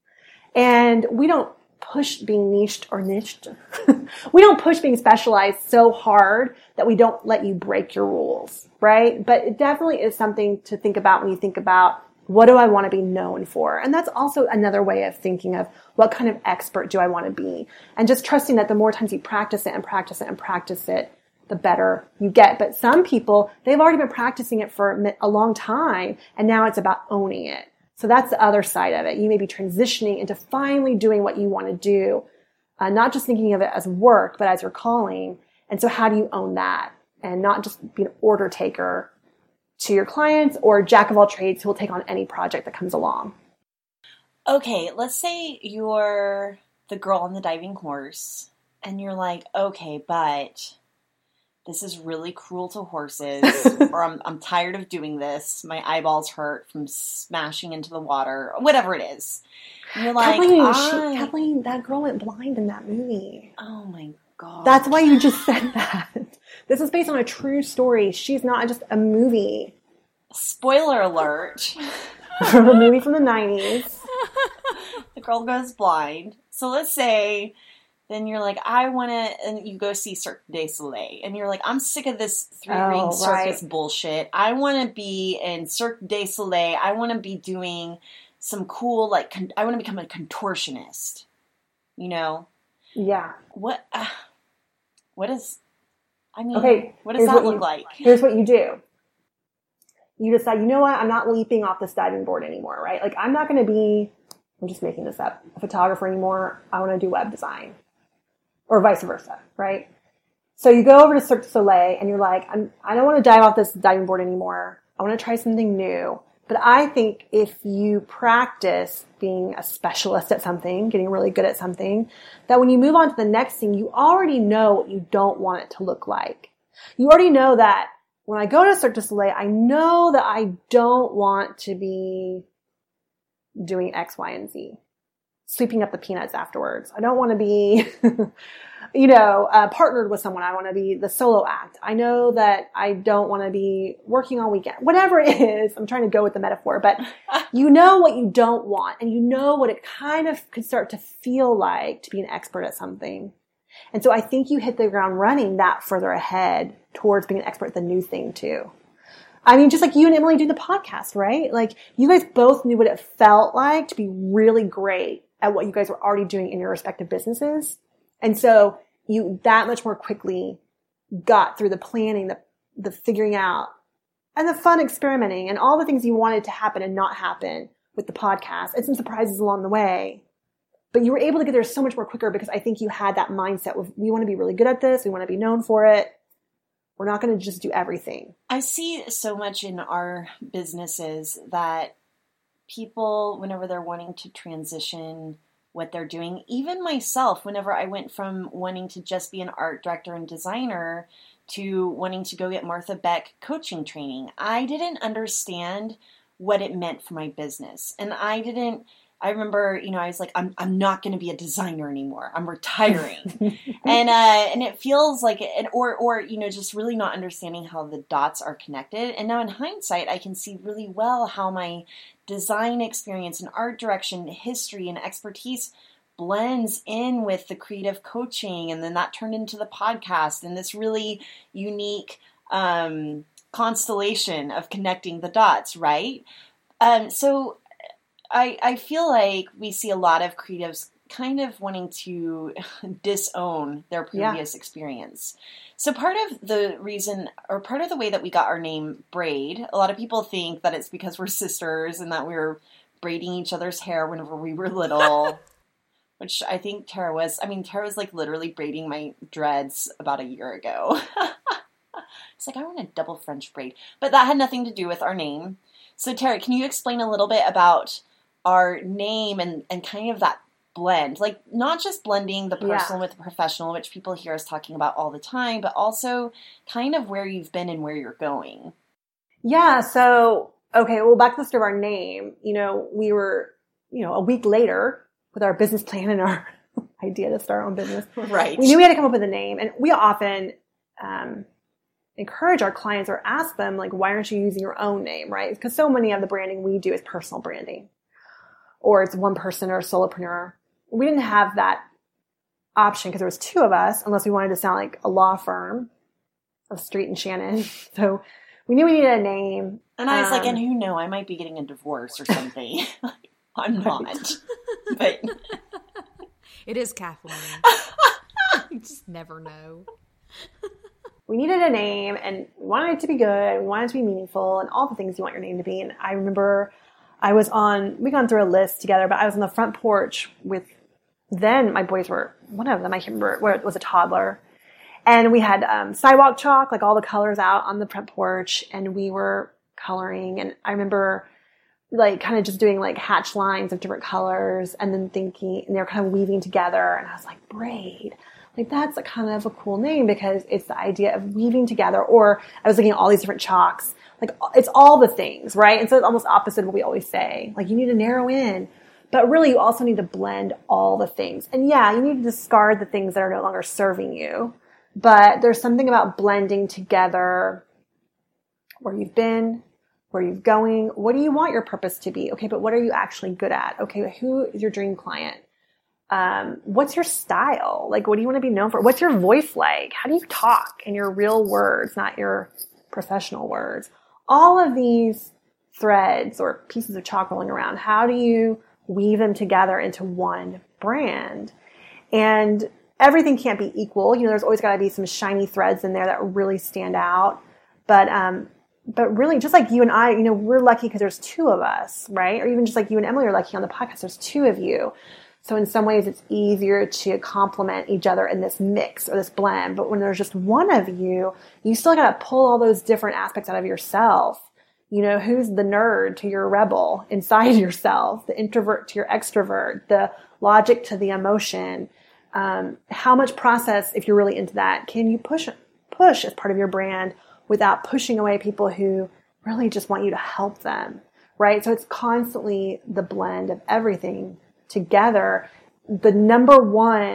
Speaker 3: And we don't push being niched or niched. We don't push being specialized so hard that we don't let you break your rules, right? But it definitely is something to think about when you think about, what do I want to be known for? And that's also another way of thinking of, what kind of expert do I want to be? And just trusting that the more times you practice it and practice it and practice it, the better you get. But some people, they've already been practicing it for a long time, and now it's about owning it. So that's the other side of it. You may be transitioning into finally doing what you want to do, not just thinking of it as work, but as your calling. And so how do you own that? And not just be an order taker to your clients or jack of all trades who will take on any project that comes along.
Speaker 2: Okay, let's say you're the girl on the diving horse and you're like, okay, but this is really cruel to horses, or I'm tired of doing this. My eyeballs hurt from smashing into the water, or whatever it is. And you're like,
Speaker 3: Kathleen, that girl went blind in that movie.
Speaker 2: Oh my God.
Speaker 3: That's why you just said that. This is based on a true story. She's not just a movie.
Speaker 2: Spoiler alert.
Speaker 3: From a movie from the 90s.
Speaker 2: The girl goes blind. So let's say, then you're like, I want to, and you go see Cirque du Soleil, and you're like, I'm sick of this 3-ring circus bullshit. I want to be in Cirque du Soleil. I want to be doing some cool, like, I want to become a contortionist. You know?
Speaker 3: Yeah.
Speaker 2: What does that look like?
Speaker 3: Here's what you do. You decide, you know what? I'm not leaping off this diving board anymore, right? Like, I'm not going to be, I'm just making this up, a photographer anymore. I want to do web design. Or vice versa, right? So you go over to Cirque du Soleil and you're like, I don't want to dive off this diving board anymore. I want to try something new. But I think if you practice being a specialist at something, getting really good at something, that when you move on to the next thing, you already know what you don't want it to look like. You already know that when I go to Cirque du Soleil, I know that I don't want to be doing X, Y, and Z. Sweeping up the peanuts afterwards. I don't want to be partnered with someone. I want to be the solo act. I know that I don't want to be working all weekend. Whatever it is, I'm trying to go with the metaphor, but you know what you don't want, and you know what it kind of could start to feel like to be an expert at something. And so I think you hit the ground running that further ahead towards being an expert at the new thing too. I mean, just like you and Emily do the podcast, right? Like you guys both knew what it felt like to be really great at what you guys were already doing in your respective businesses. And so you that much more quickly got through the planning, the figuring out, and the fun experimenting and all the things you wanted to happen and not happen with the podcast and some surprises along the way. But you were able to get there so much more quicker because I think you had that mindset of we want to be really good at this. We want to be known for it. We're not going to just do everything.
Speaker 2: I see so much in our businesses that people, whenever they're wanting to transition what they're doing, even myself, whenever I went from wanting to just be an art director and designer to wanting to go get Martha Beck coaching training, I didn't understand what it meant for my business. And I remember, I was like, I'm not going to be a designer anymore. I'm retiring. and it feels like, or just really not understanding how the dots are connected. And now in hindsight, I can see really well how my design experience and art direction, history and expertise blends in with the creative coaching. And then that turned into the podcast and this really unique constellation of connecting the dots, right? So I feel like we see a lot of creatives kind of wanting to disown their previous experience. So part of the reason, or part of the way that we got our name Braid, a lot of people think that it's because we're sisters and that we were braiding each other's hair whenever we were little, which I think Tara was like literally braiding my dreads about a year ago. It's like, I want a double French braid, but that had nothing to do with our name. So Tara, can you explain a little bit about our name and kind of that blend, like not just blending the personal with the professional, which people hear us talking about all the time, but also kind of where you've been and where you're going.
Speaker 3: Yeah. So, okay. Well, back to the story of our name, we were, a week later with our business plan and our idea to start our own business.
Speaker 2: Right.
Speaker 3: We knew we had to come up with a name, and we often, encourage our clients or ask them, like, why aren't you using your own name? Right. Because so many of the branding we do is personal branding, or it's one person or a solopreneur. We didn't have that option because there was two of us, unless we wanted to sound like a law firm of Street and Shannon. So we knew we needed a name.
Speaker 2: And I was like, and who knows, I might be getting a divorce or something. I'm not. But
Speaker 1: it is Kathleen. You just never know.
Speaker 3: We needed a name, and we wanted it to be good. We wanted it to be meaningful, and all the things you want your name to be. And I remember we gone through a list together, but I was on the front porch with, then my boys were, one of them, I can't remember, where it was a toddler. And we had sidewalk chalk, like all the colors out on the front porch, and we were coloring. And I remember like kind of just doing like hatch lines of different colors and then thinking, and they were kind of weaving together. And I was like, Braid. Like that's a kind of a cool name because it's the idea of weaving together. Or I was looking at all these different chalks. Like it's all the things, right? And so it's almost opposite of what we always say. Like you need to narrow in, but really you also need to blend all the things. And yeah, you need to discard the things that are no longer serving you. But there's something about blending together where you've been, where you're going. What do you want your purpose to be? Okay, but what are you actually good at? Okay, who is your dream client? What's your style? Like, what do you want to be known for? What's your voice like? How do you talk in your real words, not your professional words? All of these threads or pieces of chalk rolling around, how do you weave them together into one brand? And everything can't be equal. There's always got to be some shiny threads in there that really stand out. But really, just like you and I, we're lucky because there's two of us, right? Or even just like you and Emily are lucky on the podcast, there's two of you. So in some ways, it's easier to complement each other in this mix or this blend. But when there's just one of you, you still got to pull all those different aspects out of yourself. Who's the nerd to your rebel inside yourself, the introvert to your extrovert, the logic to the emotion. How much process, if you're really into that, can you push as part of your brand without pushing away people who really just want you to help them, right? So it's constantly the blend of everything together. The number one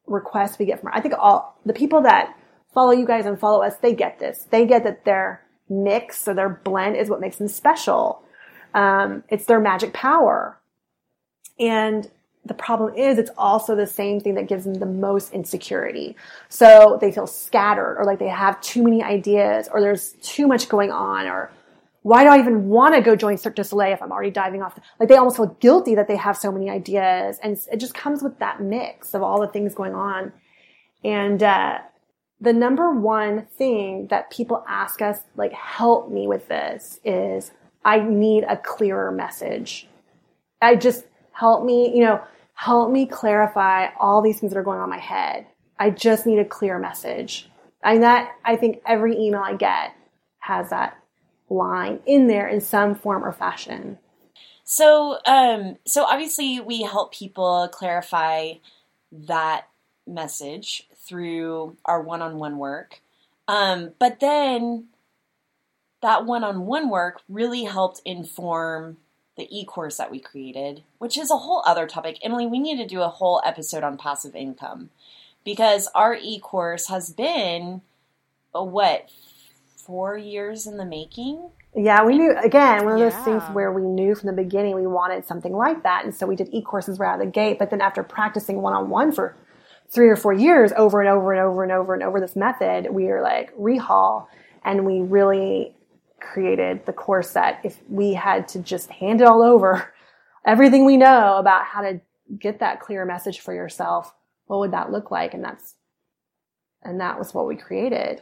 Speaker 3: requests we get from, I think all the people that follow you guys and follow us, they get this. They get that their mix or their blend is what makes them special. It's their magic power. And the problem is it's also the same thing that gives them the most insecurity. So they feel scattered, or like they have too many ideas, or there's too much going on, or why do I even want to go join Cirque du Soleil if I'm already diving off? Like they almost feel guilty that they have so many ideas. And it just comes with that mix of all the things going on. And, the number one thing that people ask us, like, help me with this, is I need a clearer message. Help me clarify all these things that are going on in my head. I just need a clear message. I think every email I get has that line in there in some form or fashion.
Speaker 2: So obviously we help people clarify that message through our one-on-one work. But then that one-on-one work really helped inform the e-course that we created, which is a whole other topic. Emily, we need to do a whole episode on passive income, because our e-course has been, 4 years in the making?
Speaker 3: Yeah, we knew, again, one of those things where we knew from the beginning we wanted something like that. And so we did e-courses right out of the gate. But then after practicing one-on-one for 3 or 4 years over and over and over and over and over this method, we were like, rehaul. And we really created the course that if we had to just hand it all over, everything we know about how to get that clear message for yourself, what would that look like? And that was what we created.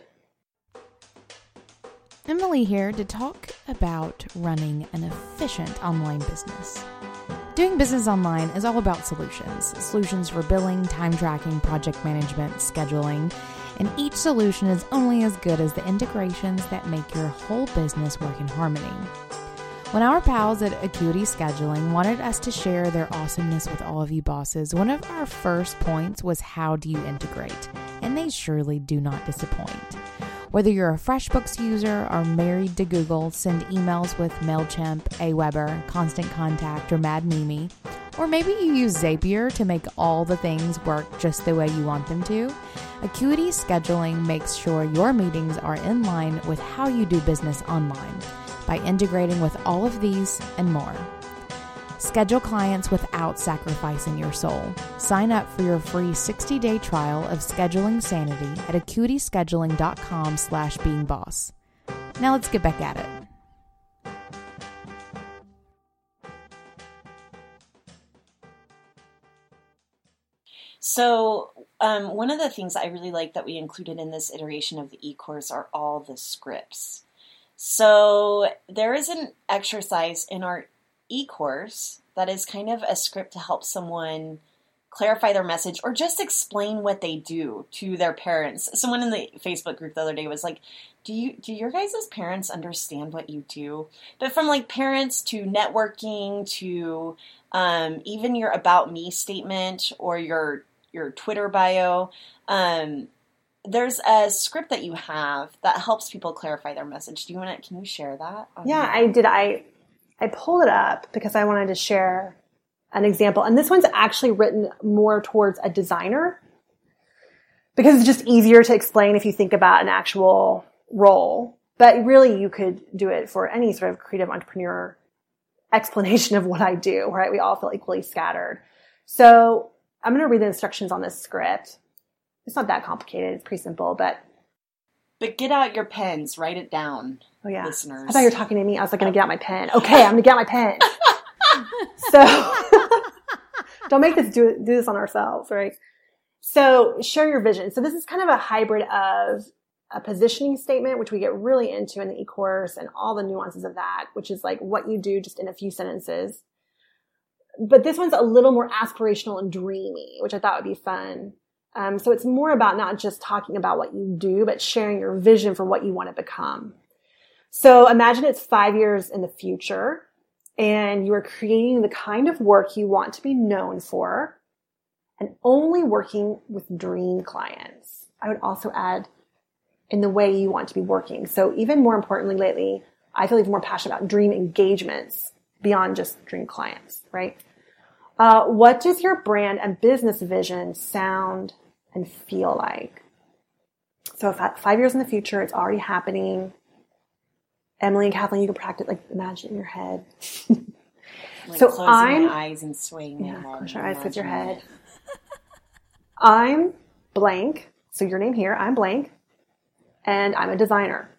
Speaker 1: Emily here to talk about running an efficient online business. Doing business online is all about solutions for billing, time tracking, project management, scheduling, and each solution is only as good as the integrations that make your whole business work in harmony. When our pals at Acuity Scheduling wanted us to share their awesomeness with all of you bosses, one of our first points was, how do you integrate? And they surely do not disappoint. Whether you're a FreshBooks user or married to Google, send emails with MailChimp, Aweber, Constant Contact, or Mad Mimi, or maybe you use Zapier to make all the things work just the way you want them to, Acuity Scheduling makes sure your meetings are in line with how you do business online by integrating with all of these and more. Schedule clients without sacrificing your soul. Sign up for your free 60-day trial of Scheduling Sanity at acuityscheduling.com/beingboss. Now let's get back at it.
Speaker 2: So one of the things I really like that we included in this iteration of the e-course are all the scripts. So there is an exercise in our e-course that is kind of a script to help someone clarify their message or just explain what they do to their parents. Someone in the Facebook group the other day was like, do your guys as parents understand what you do? But from like parents to networking to even your about me statement or your Twitter bio, there's a script that you have that helps people clarify their message. Can you share that?
Speaker 3: Yeah, I did. I pulled it up because I wanted to share an example. And this one's actually written more towards a designer because it's just easier to explain if you think about an actual role. But really, you could do it for any sort of creative entrepreneur explanation of what I do, right? We all feel equally scattered. So I'm going to read the instructions on this script. It's not that complicated. It's pretty simple, but
Speaker 2: get out your pens. Write it down.
Speaker 3: Oh, yeah.
Speaker 2: Listeners.
Speaker 3: I thought you were talking to me. I was like, going to get out my pen. Okay, I'm going to get out my pen. So don't make us do this on ourselves, right? So share your vision. So this is kind of a hybrid of a positioning statement, which we get really into in the e-course and all the nuances of that, which is like what you do just in a few sentences. But this one's a little more aspirational and dreamy, which I thought would be fun. So it's more about not just talking about what you do, but sharing your vision for what you want to become. So imagine it's 5 years in the future and you are creating the kind of work you want to be known for and only working with dream clients. I would also add in the way you want to be working. So even more importantly lately, I feel even more passionate about dream engagements beyond just dream clients, right? What does your brand and business vision sound and feel like. So if 5 years in the future, it's already happening. Emily and Kathleen, you can practice, like, imagine it in your head.
Speaker 2: Like
Speaker 3: So
Speaker 2: closing my eyes and swaying my head.
Speaker 3: Close your eyes with your
Speaker 2: Imagine
Speaker 3: head. I'm blank. So your name here, I'm blank. And I'm a designer.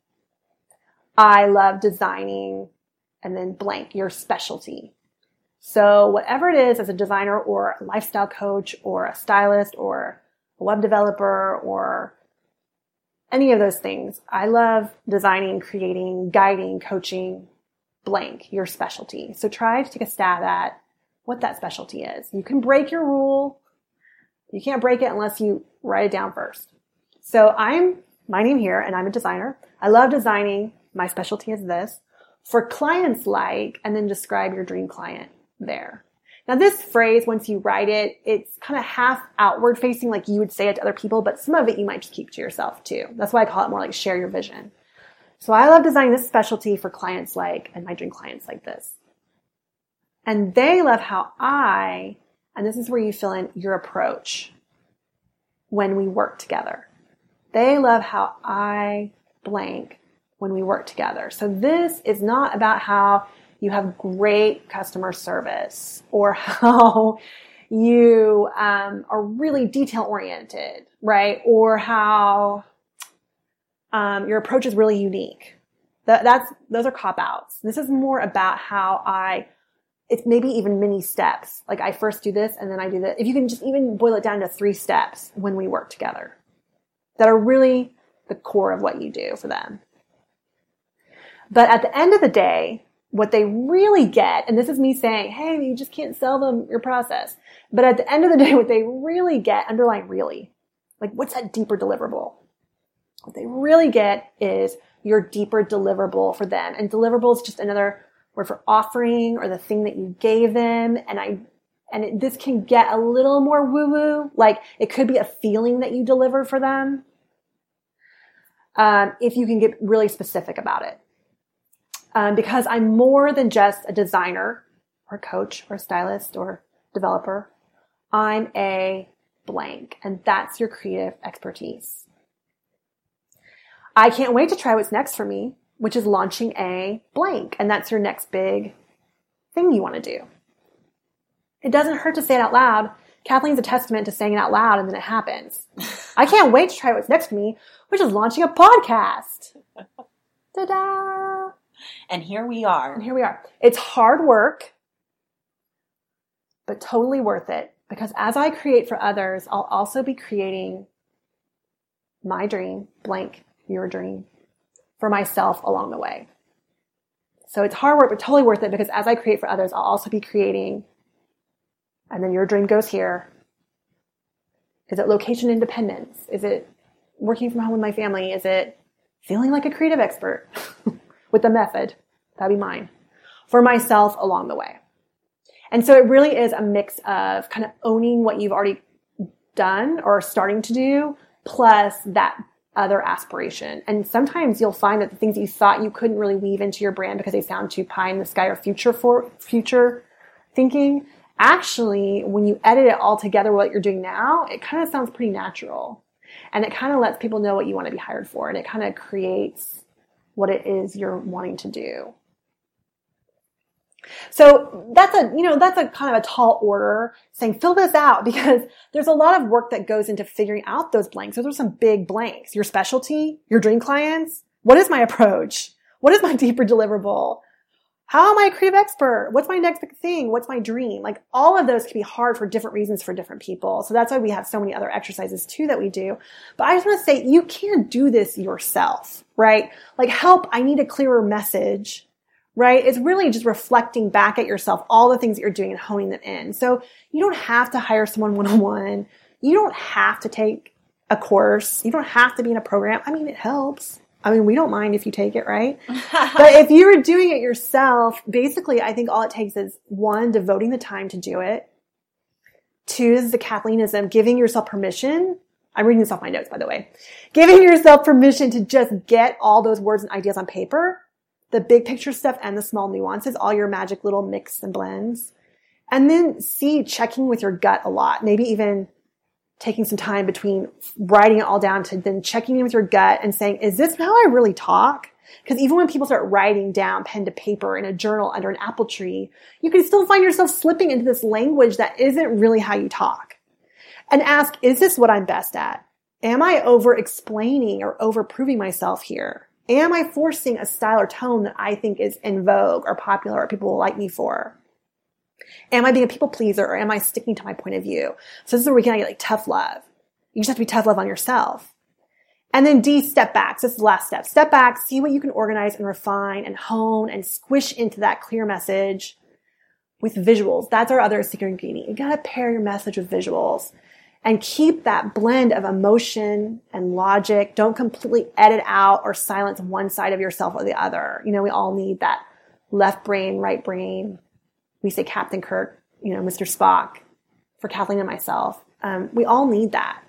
Speaker 3: I love designing, and then blank, your specialty. So whatever it is as a designer or a lifestyle coach or a stylist or a web developer or any of those things, I love designing, creating, guiding, coaching, blank, your specialty. So try to take a stab at what that specialty is. You can break your rule. You can't break it unless you write it down first. So my name here, and I'm a designer. I love designing. My specialty is this. For clients like, and then describe your dream client there. Now this phrase, once you write it, it's kind of half outward facing, like you would say it to other people, but some of it you might just keep to yourself too. That's why I call it more like share your vision. So I love designing this specialty for clients like, and my dream clients like this. And they love how and this is where you fill in your approach when we work together. They love how I blank when we work together. So this is not about how you have great customer service or how you are really detail oriented, right? Or how your approach is really unique. Those are cop outs. This is more about how it's maybe even mini steps. Like I first do this and then I do that. If you can just even boil it down to 3 steps when we work together that are really the core of what you do for them. But at the end of the day, what they really get, and this is me saying, hey, you just can't sell them your process. But at the end of the day, what they really get, underline really, like what's that deeper deliverable? What they really get is your deeper deliverable for them. And deliverable is just another word for offering or the thing that you gave them. This can get a little more woo-woo. Like it could be a feeling that you deliver for them. If you can get really specific about it. Because I'm more than just a designer or coach or stylist or developer. I'm a blank, and that's your creative expertise. I can't wait to try what's next for me, which is launching a blank, and that's your next big thing you want to do. It doesn't hurt to say it out loud. Kathleen's a testament to saying it out loud, and then it happens. I can't wait to try what's next for me, which is launching a podcast. Ta-da!
Speaker 2: And here we are.
Speaker 3: It's hard work, but totally worth it. Because as I create for others, I'll also be creating my dream, blank, your dream, for myself along the way. So it's hard work, but totally worth it because as I create for others, I'll also be creating, and then your dream goes here. Is it location independence? Is it working from home with my family? Is it feeling like a creative expert? With the method, that'd be mine, for myself along the way. And so it really is a mix of kind of owning what you've already done or starting to do, plus that other aspiration. And sometimes you'll find that the things that you thought you couldn't really weave into your brand because they sound too pie in the sky or future thinking, actually, when you edit it all together, what you're doing now, it kind of sounds pretty natural. And it kind of lets people know what you want to be hired for. And it kind of creates what it is you're wanting to do. So that's a kind of a tall order saying, fill this out, because there's a lot of work that goes into figuring out those blanks. Those are some big blanks. Your specialty, your dream clients. What is my approach? What is my deeper deliverable? How am I a creative expert? What's my next big thing? What's my dream? Like all of those can be hard for different reasons for different people. So that's why we have so many other exercises too that we do. But I just want to say you can't do this yourself, right? Like help, I need a clearer message, right? It's really just reflecting back at yourself all the things that you're doing and honing them in. So you don't have to hire someone one-on-one. You don't have to take a course. You don't have to be in a program. I mean, it helps. I mean, we don't mind if you take it, right? But if you were doing it yourself, basically, I think all it takes is 1, devoting the time to do it. 2 is the Kathleenism, giving yourself permission. I'm reading this off my notes, by the way. Giving yourself permission to just get all those words and ideas on paper, the big picture stuff and the small nuances, all your magic little mix and blends. And then checking with your gut a lot, maybe even taking some time between writing it all down to then checking in with your gut and saying, is this how I really talk? Because even when people start writing down pen to paper in a journal under an apple tree, you can still find yourself slipping into this language that isn't really how you talk. And ask, is this what I'm best at? Am I over explaining or over proving myself here? Am I forcing a style or tone that I think is in vogue or popular or people will like me for? Am I being a people pleaser or am I sticking to my point of view? So this is where we can get like tough love. You just have to be tough love on yourself. And then D, step back. So this is the last step. Step back, see what you can organize and refine and hone and squish into that clear message with visuals. That's our other secret ingredient. You got to pair your message with visuals and keep that blend of emotion and logic. Don't completely edit out or silence one side of yourself or the other. You know, we all need that left brain, right brain. We say Captain Kirk, you know, Mr. Spock for Kathleen and myself. We all need that.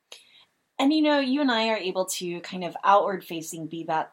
Speaker 2: And, you know, you and I are able to kind of outward facing be that.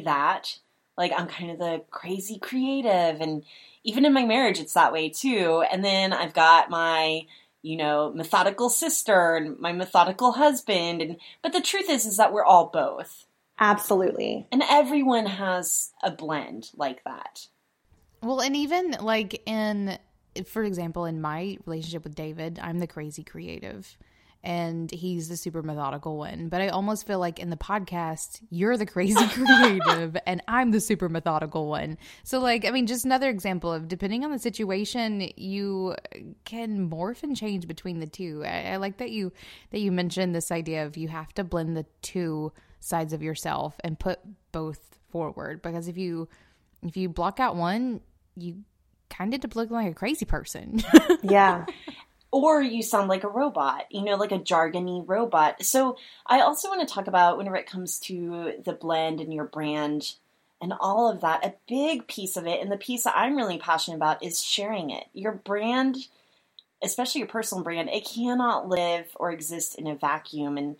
Speaker 2: Like, I'm kind of the crazy creative. And even in my marriage, it's that way too. And then I've got my, you know, methodical sister and my methodical husband. But the truth is that we're all both.
Speaker 3: Absolutely.
Speaker 2: And everyone has a blend like that.
Speaker 1: Well, and even like for example, in my relationship with David, I'm the crazy creative and he's the super methodical one. But I almost feel like in the podcast, you're the crazy creative and I'm the super methodical one. So like, I mean, just another example of depending on the situation, you can morph and change between the two. I like that you mentioned this idea of you have to blend the two sides of yourself and put both forward, because if you block out one, you kind of end up looking like a crazy person.
Speaker 3: Yeah.
Speaker 2: Or you sound like a robot, you know, like a jargony robot. So I also want to talk about whenever it comes to the blend and your brand and all of that, a big piece of it, and the piece that I'm really passionate about is sharing it. Your brand, especially your personal brand, it cannot live or exist in a vacuum. And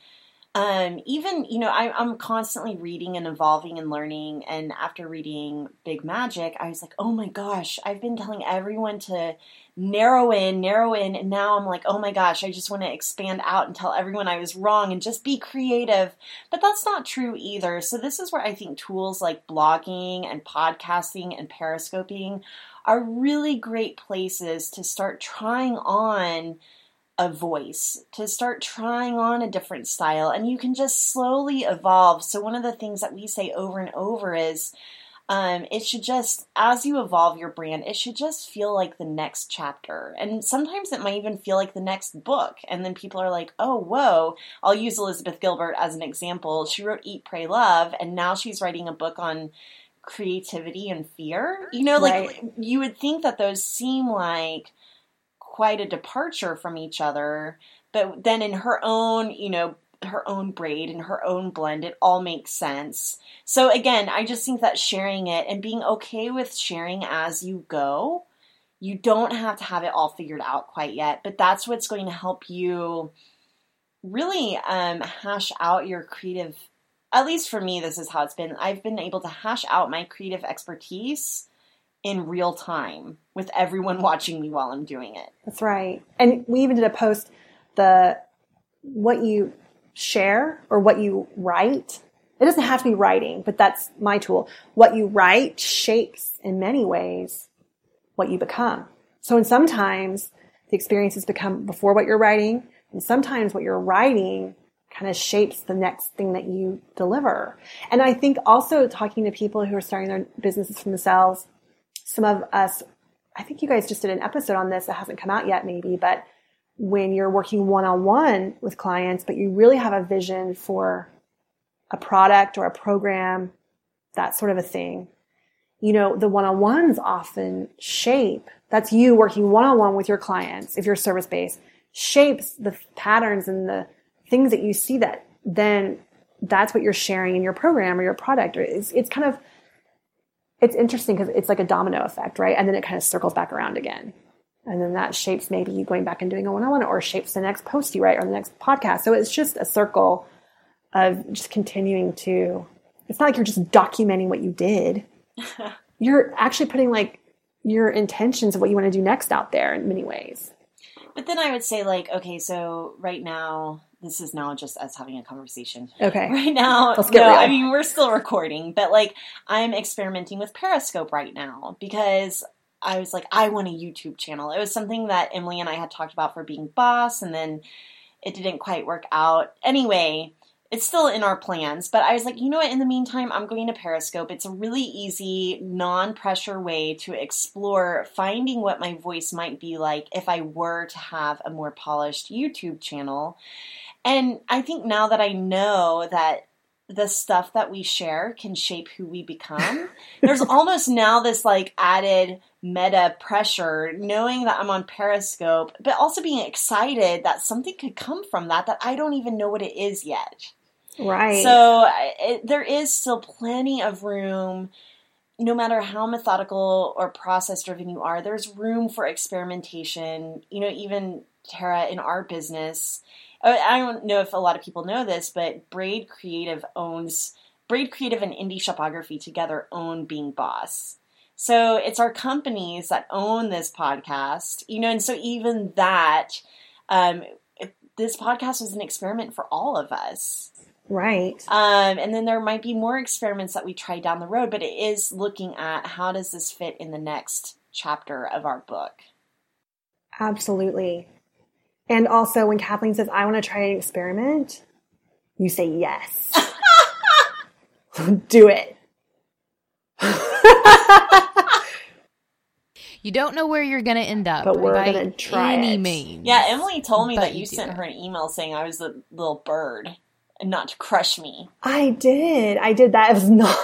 Speaker 2: even, you know, I'm constantly reading and evolving and learning. And after reading Big Magic, I was like, oh my gosh, I've been telling everyone to narrow in. And now I'm like, oh my gosh, I just want to expand out and tell everyone I was wrong and just be creative. But that's not true either. So this is where I think tools like blogging and podcasting and periscoping are really great places to start trying on a voice, to start trying on a different style, and you can just slowly evolve. So one of the things that we say over and over is it should just, as you evolve your brand, it should just feel like the next chapter. And sometimes it might even feel like the next book. And then people are like, oh, whoa. I'll use Elizabeth Gilbert as an example. She wrote Eat, Pray, Love, and now she's writing a book on creativity and fear. You know, like
Speaker 3: Right.
Speaker 2: you would think that those seem like quite a departure from each other, but then in her own, you know, her own braid and her own blend, it all makes sense. So again, I just think that sharing it and being okay with sharing as you go, you don't have to have it all figured out quite yet, but that's what's going to help you really hash out your creative, at least for me, this is how it's been. I've been able to hash out my creative expertise in real time with everyone watching me while I'm doing it.
Speaker 3: That's right. And we even did a post, what you share or what you write. It doesn't have to be writing, but that's my tool. What you write shapes in many ways what you become. So and sometimes the experiences become before what you're writing, and sometimes what you're writing kind of shapes the next thing that you deliver. And I think also talking to people who are starting their businesses for themselves, some of us, I think you guys just did an episode on this that hasn't come out yet maybe, but when you're working one-on-one with clients, but you really have a vision for a product or a program, that sort of a thing, you know, the one-on-ones often shape, that's you working one-on-one with your clients, if you're service-based, shapes the patterns and the things that you see that then that's what you're sharing in your program or your product. It's kind of, it's interesting because it's like a domino effect, right? And then it kind of circles back around again. And then that shapes maybe you going back and doing a one-on-one, or shapes the next post you write or the next podcast. So it's just a circle of just continuing to, it's not like you're just documenting what you did. You're actually putting like your intentions of what you want to do next out there in many ways.
Speaker 2: But then I would say, like, okay, so right now, this is now just us having a conversation.
Speaker 3: Okay.
Speaker 2: Right now,
Speaker 3: Let's get real.
Speaker 2: I mean, we're still recording, but like, I'm experimenting with Periscope right now because I was like, I want a YouTube channel. It was something that Emily and I had talked about for Being Boss, and then it didn't quite work out. Anyway, it's still in our plans, but I was like, you know what? In the meantime, I'm going to Periscope. It's a really easy, non-pressure way to explore finding what my voice might be like if I were to have a more polished YouTube channel. And I think now that I know that the stuff that we share can shape who we become, there's almost now this like added meta pressure, knowing that I'm on Periscope, but also being excited that something could come from that I don't even know what it is yet.
Speaker 3: Right.
Speaker 2: So there is still plenty of room, no matter how methodical or process driven you are, there's room for experimentation. You know, even Tara, in our business, I don't know if a lot of people know this, but Braid Creative and Indie Shopography together own Being Boss. So it's our companies that own this podcast, you know, and so even that, this podcast is an experiment for all of us.
Speaker 3: Right.
Speaker 2: And then there might be more experiments that we try down the road, but it is looking at how does this fit in the next chapter of our book.
Speaker 3: Absolutely. And also when Kathleen says, I want to try an experiment, you say yes. Do it.
Speaker 1: You don't know where you're going to end up,
Speaker 3: but we're
Speaker 1: by
Speaker 3: going to try
Speaker 1: any
Speaker 3: it.
Speaker 1: means.
Speaker 2: Yeah, Emily told me
Speaker 1: But
Speaker 2: that
Speaker 1: you
Speaker 2: you
Speaker 1: do
Speaker 2: sent
Speaker 1: it.
Speaker 2: her an email saying I was a little bird and not to crush me.
Speaker 3: I did that. It was not.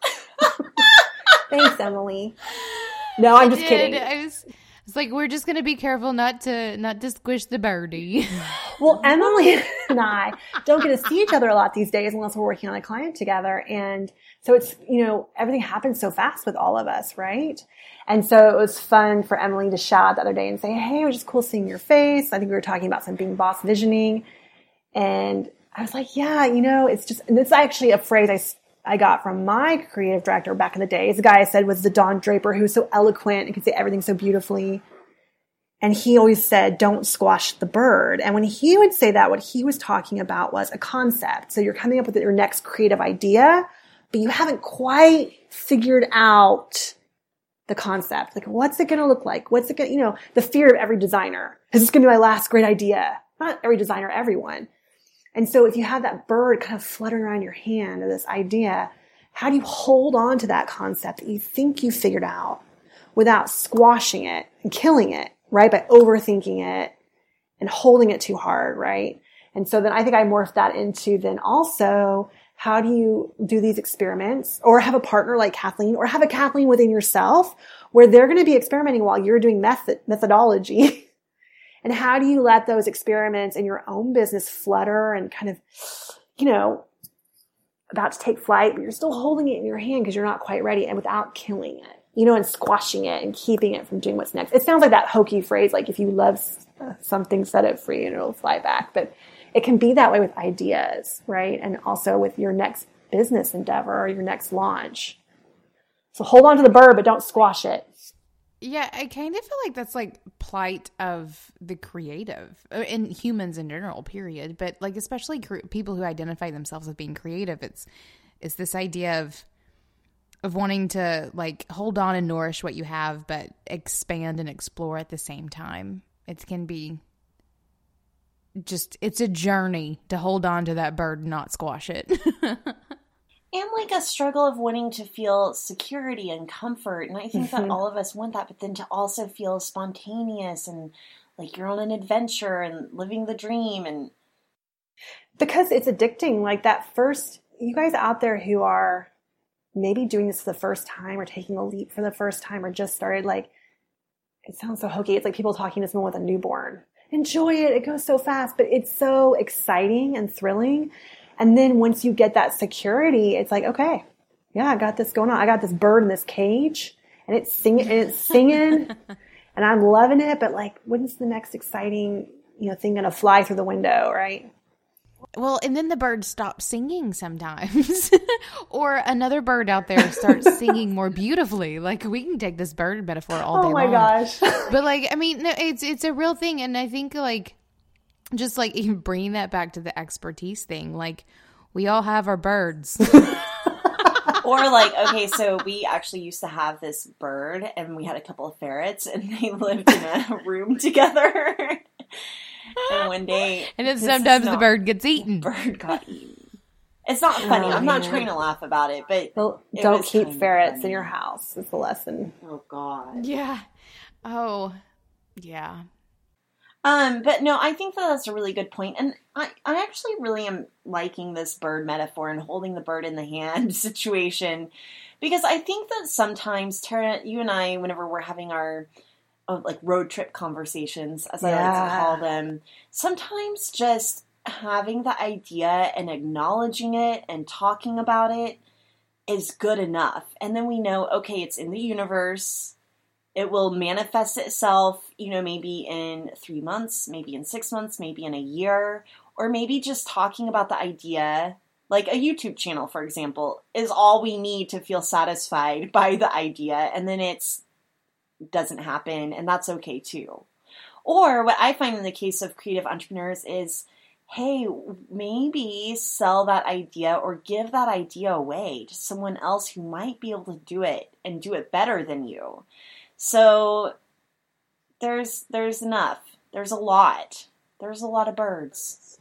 Speaker 3: Thanks, Emily. No, I'm just kidding.
Speaker 1: It's like, we're just going to be careful not to squish the birdie.
Speaker 3: Well, Emily and I don't get to see each other a lot these days unless we're working on a client together. And so it's, you know, everything happens so fast with all of us, right? And so it was fun for Emily to shout out the other day and say, hey, it was just cool seeing your face. I think we were talking about some Being Boss visioning. And I was like, yeah, you know, it's just, and this is actually a phrase I got from my creative director back in the day. The guy I said was the Don Draper, who was so eloquent and could say everything so beautifully. And he always said, don't squash the bird. And when he would say that, what he was talking about was a concept. So you're coming up with your next creative idea, but you haven't quite figured out the concept. Like, what's it going to look like? What's it going to, you know, the fear of every designer. Is this going to be my last great idea? Not every designer, everyone. And so if you have that bird kind of fluttering around your hand or this idea, how do you hold on to that concept that you think you figured out without squashing it and killing it, right? By overthinking it and holding it too hard, right? And so then I think I morphed that into then also, how do you do these experiments or have a partner like Kathleen or have a Kathleen within yourself where they're going to be experimenting while you're doing methodology. And how do you let those experiments in your own business flutter and kind of, you know, about to take flight, but you're still holding it in your hand because you're not quite ready and without killing it, you know, and squashing it and keeping it from doing what's next. It sounds like that hokey phrase, like if you love something, set it free and it'll fly back. But it can be that way with ideas, right? And also with your next business endeavor or your next launch. So hold on to the bird, but don't squash it.
Speaker 1: Yeah, I kind of feel like that's like plight of the creative and humans in general, period. But like especially people who identify themselves as being creative, it's this idea of wanting to like hold on and nourish what you have, but expand and explore at the same time. It can be just, it's a journey to hold on to that bird and not squash it.
Speaker 2: And like a struggle of wanting to feel security and comfort. And I think that all of us want that, but then to also feel spontaneous and like you're on an adventure and living the dream. And
Speaker 3: because it's addicting, like that first, you guys out there who are maybe doing this for the first time or taking a leap for the first time or just started, like, it sounds so hokey. It's like people talking to someone with a newborn. Enjoy it. It goes so fast, but it's so exciting and thrilling. And then once you get that security, it's like, okay, yeah, I got this going on. I got this bird in this cage and it's singing and I'm loving it. But like, when's the next exciting, you know, thing going to fly through the window? Right.
Speaker 1: Well, and then the bird stops singing sometimes. Or another bird out there starts singing more beautifully. Like, we can take this bird metaphor all day long.
Speaker 3: Oh my gosh.
Speaker 1: But, like, I mean, no, it's a real thing. And I think, like, just, like, even bringing that back to the expertise thing. Like, we all have our birds.
Speaker 2: Or like, okay, so we actually used to have this bird and we had a couple of ferrets and they lived in a room together. And one day...
Speaker 1: And then sometimes the bird gets eaten.
Speaker 2: Bird got eaten. It's not funny. I'm not trying to laugh about it, but...
Speaker 3: Well, don't keep ferrets in your house is the lesson.
Speaker 2: Oh, God.
Speaker 1: Yeah. Oh, yeah.
Speaker 2: But no, I think that's a really good point. And I actually really am liking this bird metaphor and holding the bird in the hand situation. Because I think that sometimes, Tara, you and I, whenever we're having our... like road trip conversations, as I like to call them, sometimes just having the idea and acknowledging it and talking about it is good enough. And then we know, okay, it's in the universe. It will manifest itself, maybe in 3 months, maybe in 6 months, maybe in a year, or maybe just talking about the idea, like a YouTube channel, for example, is all we need to feel satisfied by the idea. And then doesn't happen, and that's okay too. Or what I find in the case of creative entrepreneurs is, hey, maybe sell that idea or give that idea away to someone else who might be able to do it and do it better than you. So there's enough. There's a lot. There's a lot of birds.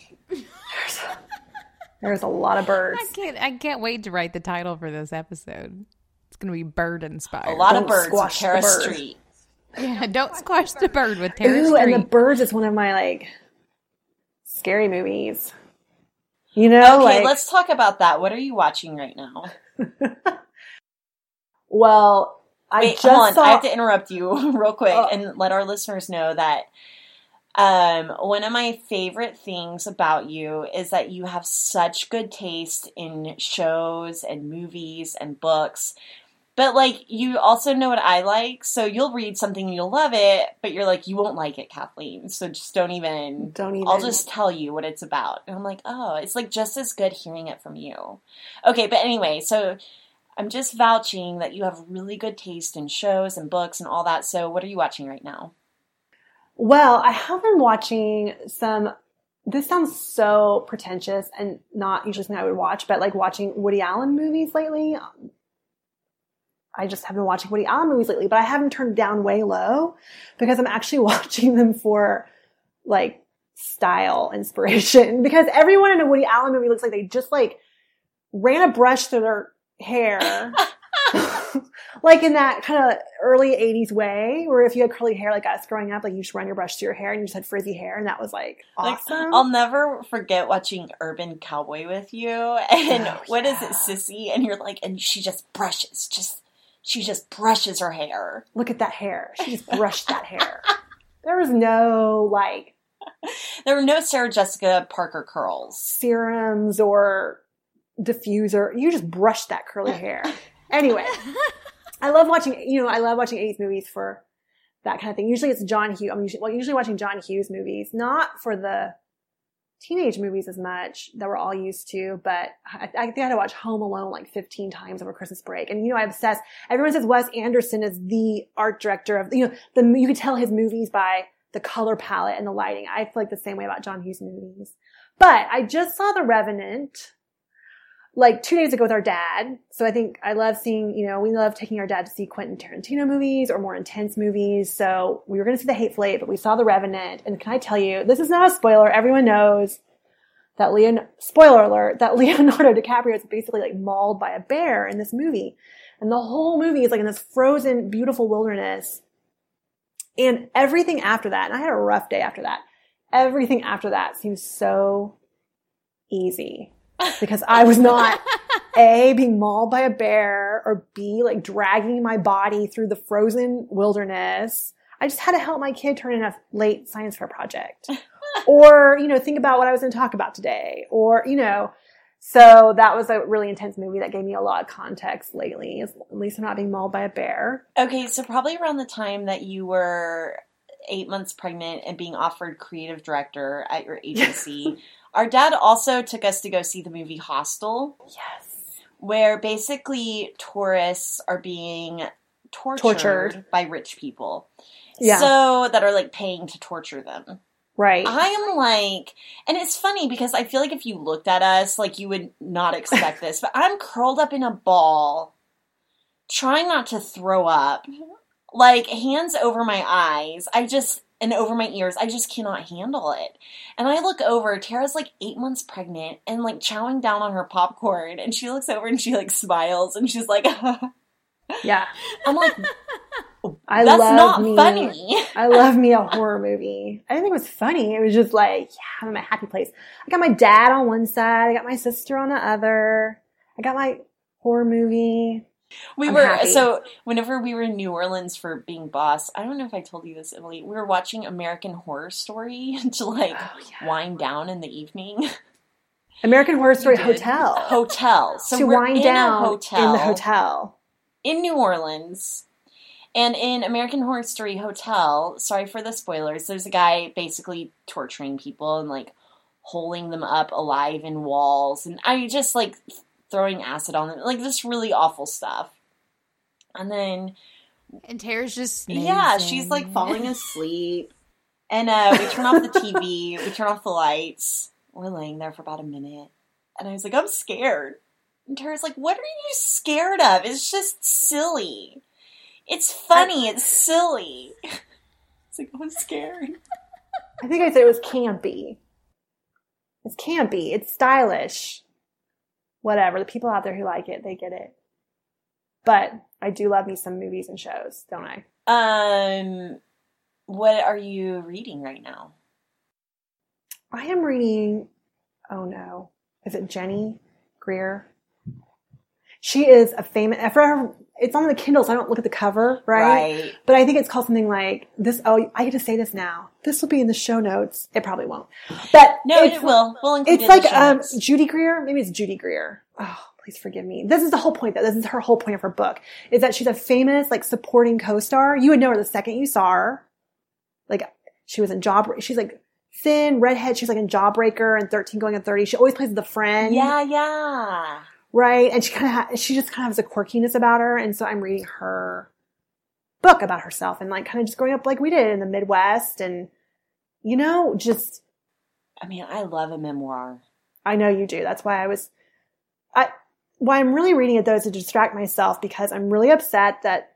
Speaker 3: There's a lot of birds.
Speaker 1: I can't wait to write the title for this episode. It's going to be bird inspired.
Speaker 2: A lot of birds with Tara Street.
Speaker 1: Yeah, don't squash the bird with Tara
Speaker 3: Ooh,
Speaker 1: Street.
Speaker 3: and the birds is one of my scary movies. Okay,
Speaker 2: let's talk about that. What are you watching right now?
Speaker 3: Well,
Speaker 2: Wait, hold on. I have to interrupt you real quick and let our listeners know that one of my favorite things about you is that you have such good taste in shows and movies and books. But, you also know what I like, so you'll read something and you'll love it, but you're like, you won't like it, Kathleen, so just don't even. I'll just tell you what it's about. And I'm like, oh, it's, just as good hearing it from you. Okay, but anyway, so I'm just vouching that you have really good taste in shows and books and all that, so what are you watching right now?
Speaker 3: Well, I have been watching this sounds so pretentious and not usually something I would watch, but, watching Woody Allen movies lately. I just have been watching Woody Allen movies lately, but I haven't turned down Way Low because I'm actually watching them for style inspiration, because everyone in a Woody Allen movie looks like they just ran a brush through their hair. In that kind of early 80s way, where if you had curly hair like us growing up, you just run your brush through your hair and you just had frizzy hair, and that was awesome.
Speaker 2: I'll never forget watching Urban Cowboy with you, and what is it, Sissy? And you're and she just brushes, she just brushes her hair.
Speaker 3: Look at that hair. She just brushed that hair. There was no
Speaker 2: there were no Sarah Jessica Parker curls,
Speaker 3: serums or diffuser. You just brushed that curly hair. Anyway, I love watching 80s movies for that kind of thing. Usually it's John Hughes. I'm usually watching John Hughes movies, not for the teenage movies as much that we're all used to, but I think I had to watch Home Alone 15 times over Christmas break. And, I obsess. Everyone says Wes Anderson is the art director of, you can tell his movies by the color palette and the lighting. I feel the same way about John Hughes movies. But I just saw The Revenant 2 days ago with our dad. So I think I love seeing, we love taking our dad to see Quentin Tarantino movies or more intense movies. So we were going to see The Hateful Eight, but we saw The Revenant. And can I tell you, this is not a spoiler. Everyone knows that spoiler alert, that Leonardo DiCaprio is basically mauled by a bear in this movie. And the whole movie is in this frozen, beautiful wilderness. And everything after that, and I had a rough day after that, everything after that seems so easy. Because I was not A, being mauled by a bear, or B, dragging my body through the frozen wilderness. I just had to help my kid turn in a late science fair project. Or, think about what I was going to talk about today. Or, so that was a really intense movie that gave me a lot of context lately. At least I'm not being mauled by a bear.
Speaker 2: Okay, so probably around the time that you were 8 months pregnant and being offered creative director at your agency, Our dad also took us to go see the movie Hostel.
Speaker 3: Yes.
Speaker 2: Where basically tourists are being tortured by rich people.
Speaker 3: Yeah.
Speaker 2: So, that are like paying to torture them.
Speaker 3: Right.
Speaker 2: I am like, and it's funny because I feel like if you looked at us, like you would not expect this, but I'm curled up in a ball, trying not to throw up, like hands over my eyes. And over my ears, I just cannot handle it. And I look over, Tara's like 8 months pregnant and like chowing down on her popcorn. And she looks over and she like smiles and she's like,
Speaker 3: yeah.
Speaker 2: I'm like,
Speaker 3: I
Speaker 2: that's
Speaker 3: love
Speaker 2: not
Speaker 3: me.
Speaker 2: funny.
Speaker 3: I love me a horror movie. I didn't think it was funny. It was just like, yeah, I'm in my happy place. I got my dad on one side. I got my sister on the other. I got my horror movie.
Speaker 2: So whenever we were in New Orleans for Being Boss, I don't know if I told you this, Emily, we were watching American Horror Story to like wind down in the evening.
Speaker 3: American Horror Story Hotel.
Speaker 2: So
Speaker 3: to
Speaker 2: we're
Speaker 3: wind
Speaker 2: in
Speaker 3: down
Speaker 2: a hotel.
Speaker 3: in the hotel.
Speaker 2: In New Orleans. And in American Horror Story Hotel, sorry for the spoilers, there's a guy basically torturing people and like holding them up alive in walls. And I just like throwing acid on them. Like just really awful stuff. And then...
Speaker 1: And Tara's just snoozing.
Speaker 2: Yeah, she's like falling asleep. And we turn off the TV. We turn off the lights. We're laying there for about a minute. And I was like, I'm scared. And Tara's like, what are you scared of? It's just silly. It's funny. It's silly. It's like, I'm scared.
Speaker 3: I think I said it was campy. It's campy. It's stylish. Whatever. The people out there who like it, they get it. But I do love me some movies and shows, don't I?
Speaker 2: What are you reading right now?
Speaker 3: I am reading, oh no, is it Jenny Greer? She is a famous, it's on the Kindle, so I don't look at the cover, right? But I think it's called something like this. Oh, I get to say this now. This will be in the show notes. It probably won't. But
Speaker 2: no, it will. We'll include
Speaker 3: it's
Speaker 2: it in
Speaker 3: like
Speaker 2: the show notes.
Speaker 3: Judy Greer. Maybe it's Judy Greer. Oh, please forgive me. This is the whole point, though. This is her whole point of her book, is that she's a famous, like, supporting co-star. You would know her the second you saw her. Like, she was in she's like thin, redhead. She's like in Jawbreaker and 13 Going on 30. She always plays the friend.
Speaker 2: Yeah.
Speaker 3: Right. And she just kind of has a quirkiness about her. And so I'm reading her book about herself and like kind of just growing up like we did in the Midwest. And, you know, just.
Speaker 2: I mean, I love a memoir.
Speaker 3: I know you do. That's why why I'm really reading it though is to distract myself, because I'm really upset that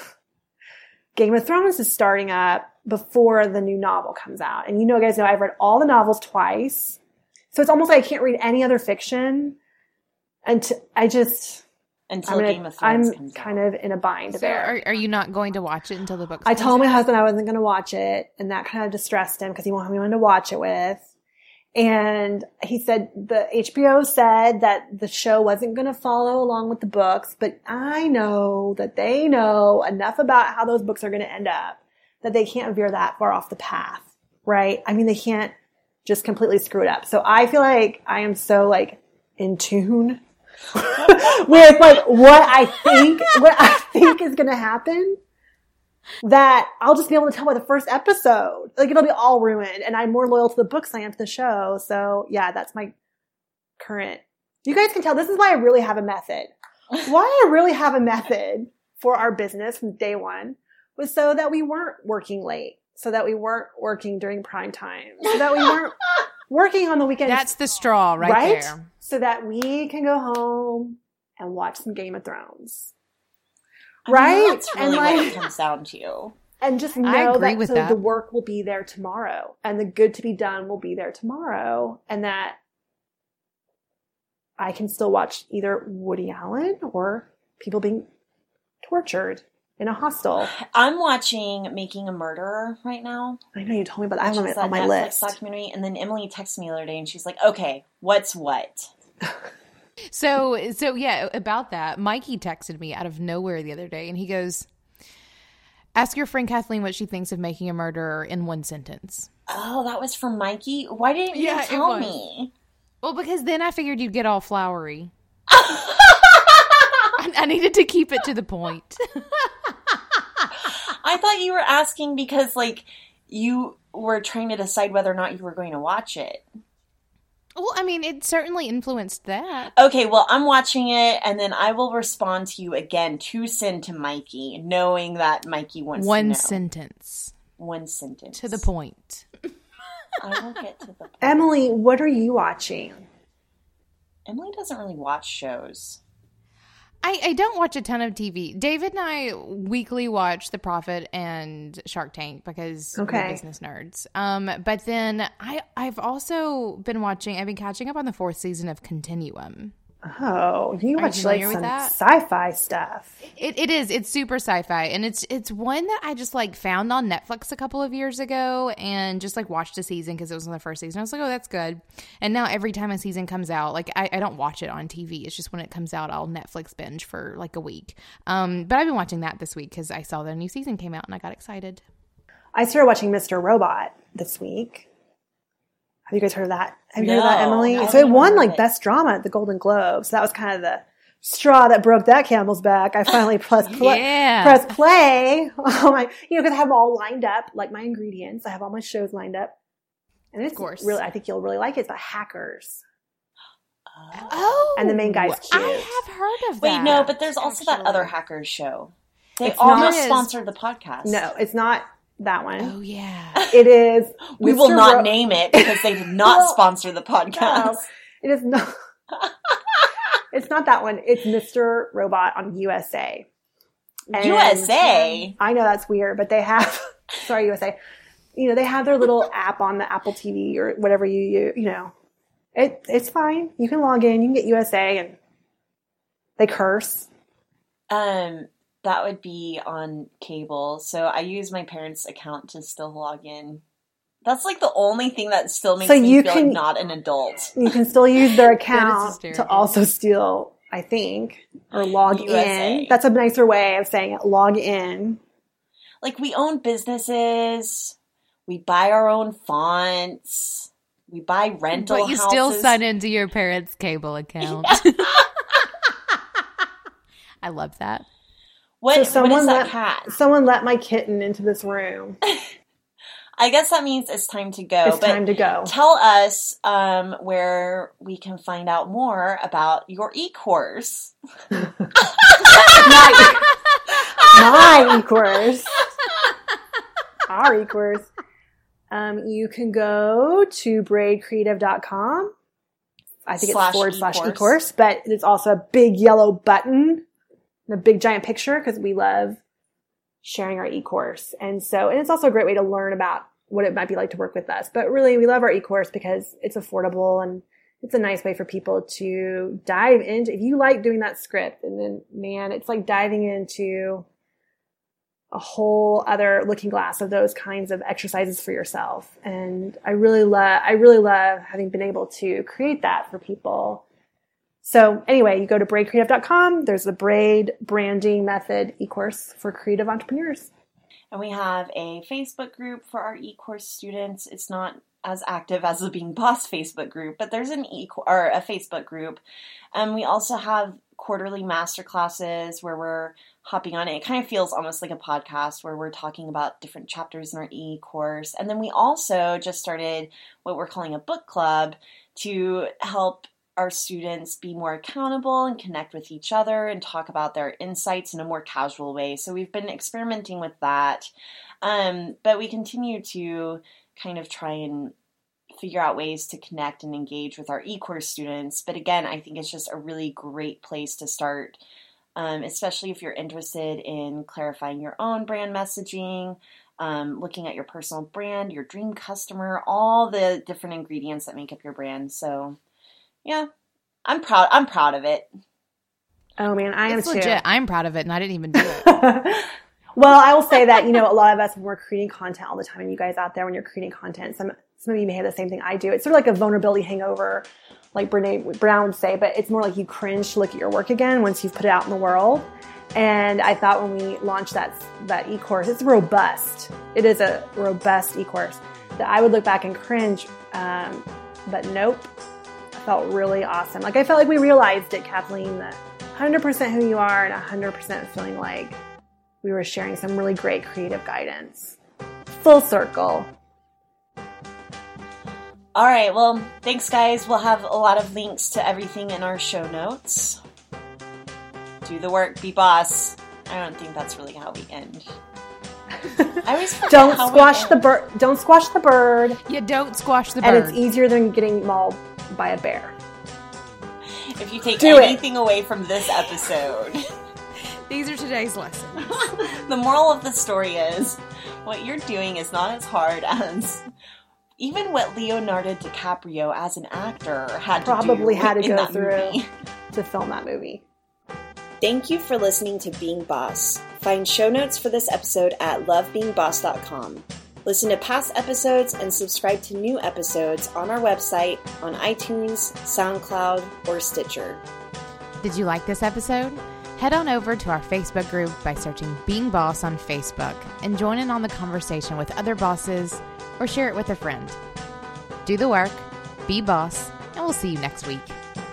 Speaker 3: Game of Thrones is starting up before the new novel comes out. And you guys know I've read all the novels twice. So it's almost like I can't read any other fiction. And Game of Thrones
Speaker 2: comes
Speaker 3: out. Kind of in a bind there.
Speaker 1: Are you not going to watch it until the book?
Speaker 3: I told my husband I wasn't going to watch it, and that kind of distressed him because he won't have anyone to watch it with. And he said the HBO said that the show wasn't going to follow along with the books, but I know that they know enough about how those books are going to end up that they can't veer that far off the path, right? I mean, they can't just completely screw it up. So I feel like I am so like in tune with like what I think is going to happen, that I'll just be able to tell by the first episode. Like, it'll be all ruined, and I'm more loyal to the books than I am to the show. So yeah, that's my current. You guys can tell this is why I really have a method. Why I really have a method for our business from day one was so that we weren't working late, so that we weren't working during prime time, so that we weren't working on the weekends.
Speaker 1: That's the straw right there.
Speaker 3: So that we can go home and watch some Game of Thrones.
Speaker 2: I mean, that's really what it comes down to.
Speaker 3: And just know that the work will be there tomorrow, and the good to be done will be there tomorrow, and that I can still watch either Woody Allen or people being tortured in a hostel.
Speaker 2: I'm watching Making a Murderer right now.
Speaker 3: I know you told me, but I have it on my list.
Speaker 2: Documentary, and then Emily texted me the other day, and she's like, "Okay, what's what?"
Speaker 1: So yeah, about that, Mikey texted me out of nowhere the other day, and he goes, "Ask your friend Kathleen what she thinks of Making a Murderer in one sentence."
Speaker 2: Oh, that was from Mikey? Why didn't you tell me?
Speaker 1: Well, because then I figured you'd get all flowery. I needed to keep it to the point.
Speaker 2: I thought you were asking because, like, you were trying to decide whether or not you were going to watch it.
Speaker 1: Well, I mean, it certainly influenced that.
Speaker 2: Okay, well, I'm watching it, and then I will respond to you again to send to Mikey, knowing that Mikey wants to know.
Speaker 1: One sentence.
Speaker 2: One sentence.
Speaker 1: To the point.
Speaker 2: I will get to the point.
Speaker 3: Emily, what are you watching?
Speaker 2: Emily doesn't really watch shows.
Speaker 1: I don't watch a ton of TV. David and I weekly watch The Profit and Shark Tank because we're business nerds. But then I've also been I've been catching up on the 4th season of Continuum.
Speaker 3: Oh, you watch like some sci-fi stuff.
Speaker 1: It is. It's super sci-fi, and it's one that I just like found on Netflix a couple of years ago, and just like watched a season because it was on the first season. I was like, oh, that's good. And now every time a season comes out, like I don't watch it on TV. It's just when it comes out, I'll Netflix binge for like a week. But I've been watching that this week because I saw the new season came out, and I got excited.
Speaker 3: I started watching Mr. Robot this week. Have you guys heard of that? Have you heard of that, Emily? So it won like Best Drama at the Golden Globes. So that was kind of the straw that broke that camel's back. I finally pressed play. Oh my, because I have them all lined up, like my ingredients. I have all my shows lined up. And it's really, I think you'll really like it. It's about hackers.
Speaker 1: Oh.
Speaker 3: And the main guy's cute.
Speaker 1: I have heard of that.
Speaker 2: Wait, no, but there's also that other hackers show. They almost sponsored the podcast.
Speaker 3: No, it's not that one.
Speaker 1: Oh, yeah.
Speaker 3: It is.
Speaker 2: We will not name it because they did not sponsor the podcast.
Speaker 3: No, it is not. It's not that one. It's Mr. Robot on USA. And
Speaker 2: USA?
Speaker 3: I know that's weird, but they have, sorry, USA. They have their little app on the Apple TV or whatever you it's fine. You can log in, you can get USA, and they curse.
Speaker 2: That would be on cable. So I use my parents' account to still log in. That's like the only thing that still makes me feel like not an adult.
Speaker 3: You can still use their account to also steal, I think, or log in. That's a nicer way of saying it. Log in.
Speaker 2: Like, we own businesses. We buy our own fonts. We buy rental houses.
Speaker 1: But you still sign into your parents' cable account. I love that.
Speaker 2: What is that cat?
Speaker 3: Someone let my kitten into this room.
Speaker 2: I guess that means it's time to go.
Speaker 3: It's time to go.
Speaker 2: Tell us where we can find out more about your e-course.
Speaker 3: My e-course. Our e-course. You can go to braidcreative.com. I think it's / e-course, but there's also a big yellow button. A big giant picture because we love sharing our e-course. And it's also a great way to learn about what it might be like to work with us. But really, we love our e-course because it's affordable and it's a nice way for people to dive into. If you like doing that script, and then, man, it's like diving into a whole other looking glass of those kinds of exercises for yourself. And I really love having been able to create that for people. So anyway, you go to braidcreative.com. There's the Braid Branding Method e-course for creative entrepreneurs.
Speaker 2: And we have a Facebook group for our e-course students. It's not as active as the Being Boss Facebook group, but there's a Facebook group. And we also have quarterly masterclasses where we're hopping on it. It kind of feels almost like a podcast where we're talking about different chapters in our e-course. And then we also just started what we're calling a book club to help our students be more accountable and connect with each other and talk about their insights in a more casual way. So we've been experimenting with that. But we continue to kind of try and figure out ways to connect and engage with our e-course students. But again, I think it's just a really great place to start, especially if you're interested in clarifying your own brand messaging, looking at your personal brand, your dream customer, all the different ingredients that make up your brand. So yeah, I'm proud of it.
Speaker 3: Oh man, I am too.
Speaker 1: Legit. I'm proud of it, and I didn't even do it.
Speaker 3: Well, I will say that, a lot of us, when we're creating content all the time, and you guys out there, when you're creating content, some of you may have the same thing I do. It's sort of like a vulnerability hangover, like Brene Brown would say, but it's more like you cringe to look at your work again once you've put it out in the world. And I thought when we launched that e-course, it's robust. It is a robust e-course that I would look back and cringe, but nope. Felt really awesome. Like, I felt like we realized it, Kathleen, that 100% who you are and 100% feeling like we were sharing some really great creative guidance. Full circle.
Speaker 2: All right, well, thanks, guys. We'll have a lot of links to everything in our show notes. Do the work, be boss. I don't think that's really how we end. I always forget
Speaker 3: Don't
Speaker 2: how
Speaker 3: squash
Speaker 2: we
Speaker 3: the
Speaker 2: end.
Speaker 3: bird. Don't squash the bird.
Speaker 1: Yeah, don't squash the
Speaker 3: And
Speaker 1: bird.
Speaker 3: it's easier than getting mauled by a bear.
Speaker 2: If you take
Speaker 3: Do it.
Speaker 2: anything away from this episode,
Speaker 1: These are today's lessons.
Speaker 2: the moral of the story is what you're doing is not as hard as even what Leonardo DiCaprio as an actor had
Speaker 3: Probably
Speaker 2: to do
Speaker 3: had to
Speaker 2: in
Speaker 3: go
Speaker 2: that
Speaker 3: through
Speaker 2: movie.
Speaker 3: to film that movie.
Speaker 4: Thank you for listening to Being Boss. Find show notes for this episode at lovebeingboss.com. Listen to past episodes and subscribe to new episodes on our website, on iTunes, SoundCloud, or Stitcher.
Speaker 1: Did you like this episode? Head on over to our Facebook group by searching Being Boss on Facebook and join in on the conversation with other bosses or share it with a friend. Do the work, be boss, and we'll see you next week.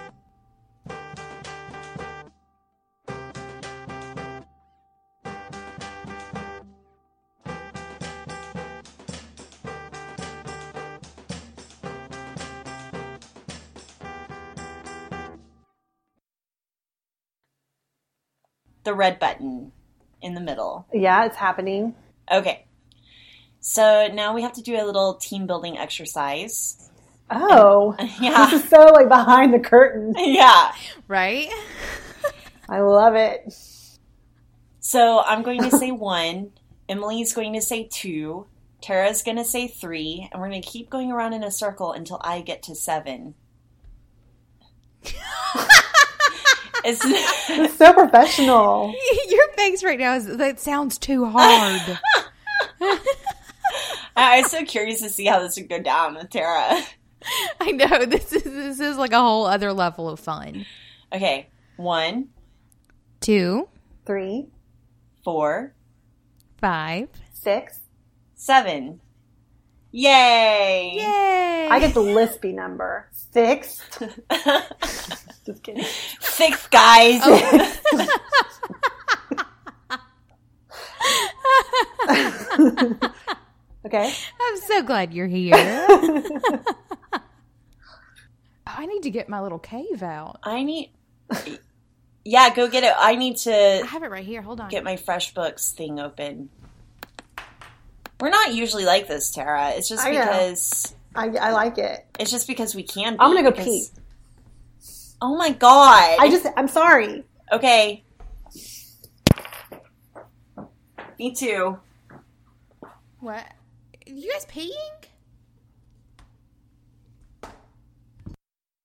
Speaker 2: The red button in the middle.
Speaker 3: Yeah, it's happening.
Speaker 2: Okay. So now we have to do a little team building exercise.
Speaker 3: Oh,
Speaker 2: Yeah.
Speaker 3: this is so like behind the curtain.
Speaker 2: Yeah.
Speaker 1: Right?
Speaker 3: I love it.
Speaker 2: So I'm going to say 1. Emily's going to say 2. Tara's going to say 3. And we're going to keep going around in a circle until I get to 7. It's,
Speaker 3: It's so professional.
Speaker 1: Your face right now that sounds too hard.
Speaker 2: I'm so curious to see how this would go down with Tara.
Speaker 1: I know this is like a whole other level of fun.
Speaker 2: Okay. 1,
Speaker 1: 2,
Speaker 3: 3,
Speaker 2: 4,
Speaker 1: 5.
Speaker 3: 6.
Speaker 2: 7. Yay!
Speaker 1: Yay!
Speaker 3: I get the lispy number. 6. Just kidding.
Speaker 2: 6, guys.
Speaker 3: Okay.
Speaker 1: I'm so glad you're here. Oh, I need to get my little cave out.
Speaker 2: I need... Yeah, go get it. I need
Speaker 1: I
Speaker 2: to
Speaker 1: have it right here. Hold on.
Speaker 2: get my FreshBooks thing open. We're not usually like this, Tara. It's just
Speaker 3: I know.
Speaker 2: because...
Speaker 3: I like it.
Speaker 2: It's just because we can be.
Speaker 3: I'm gonna go
Speaker 2: because-
Speaker 3: pee.
Speaker 2: Oh my god.
Speaker 3: I'm sorry.
Speaker 2: Okay. Me too.
Speaker 1: What? You guys peeing?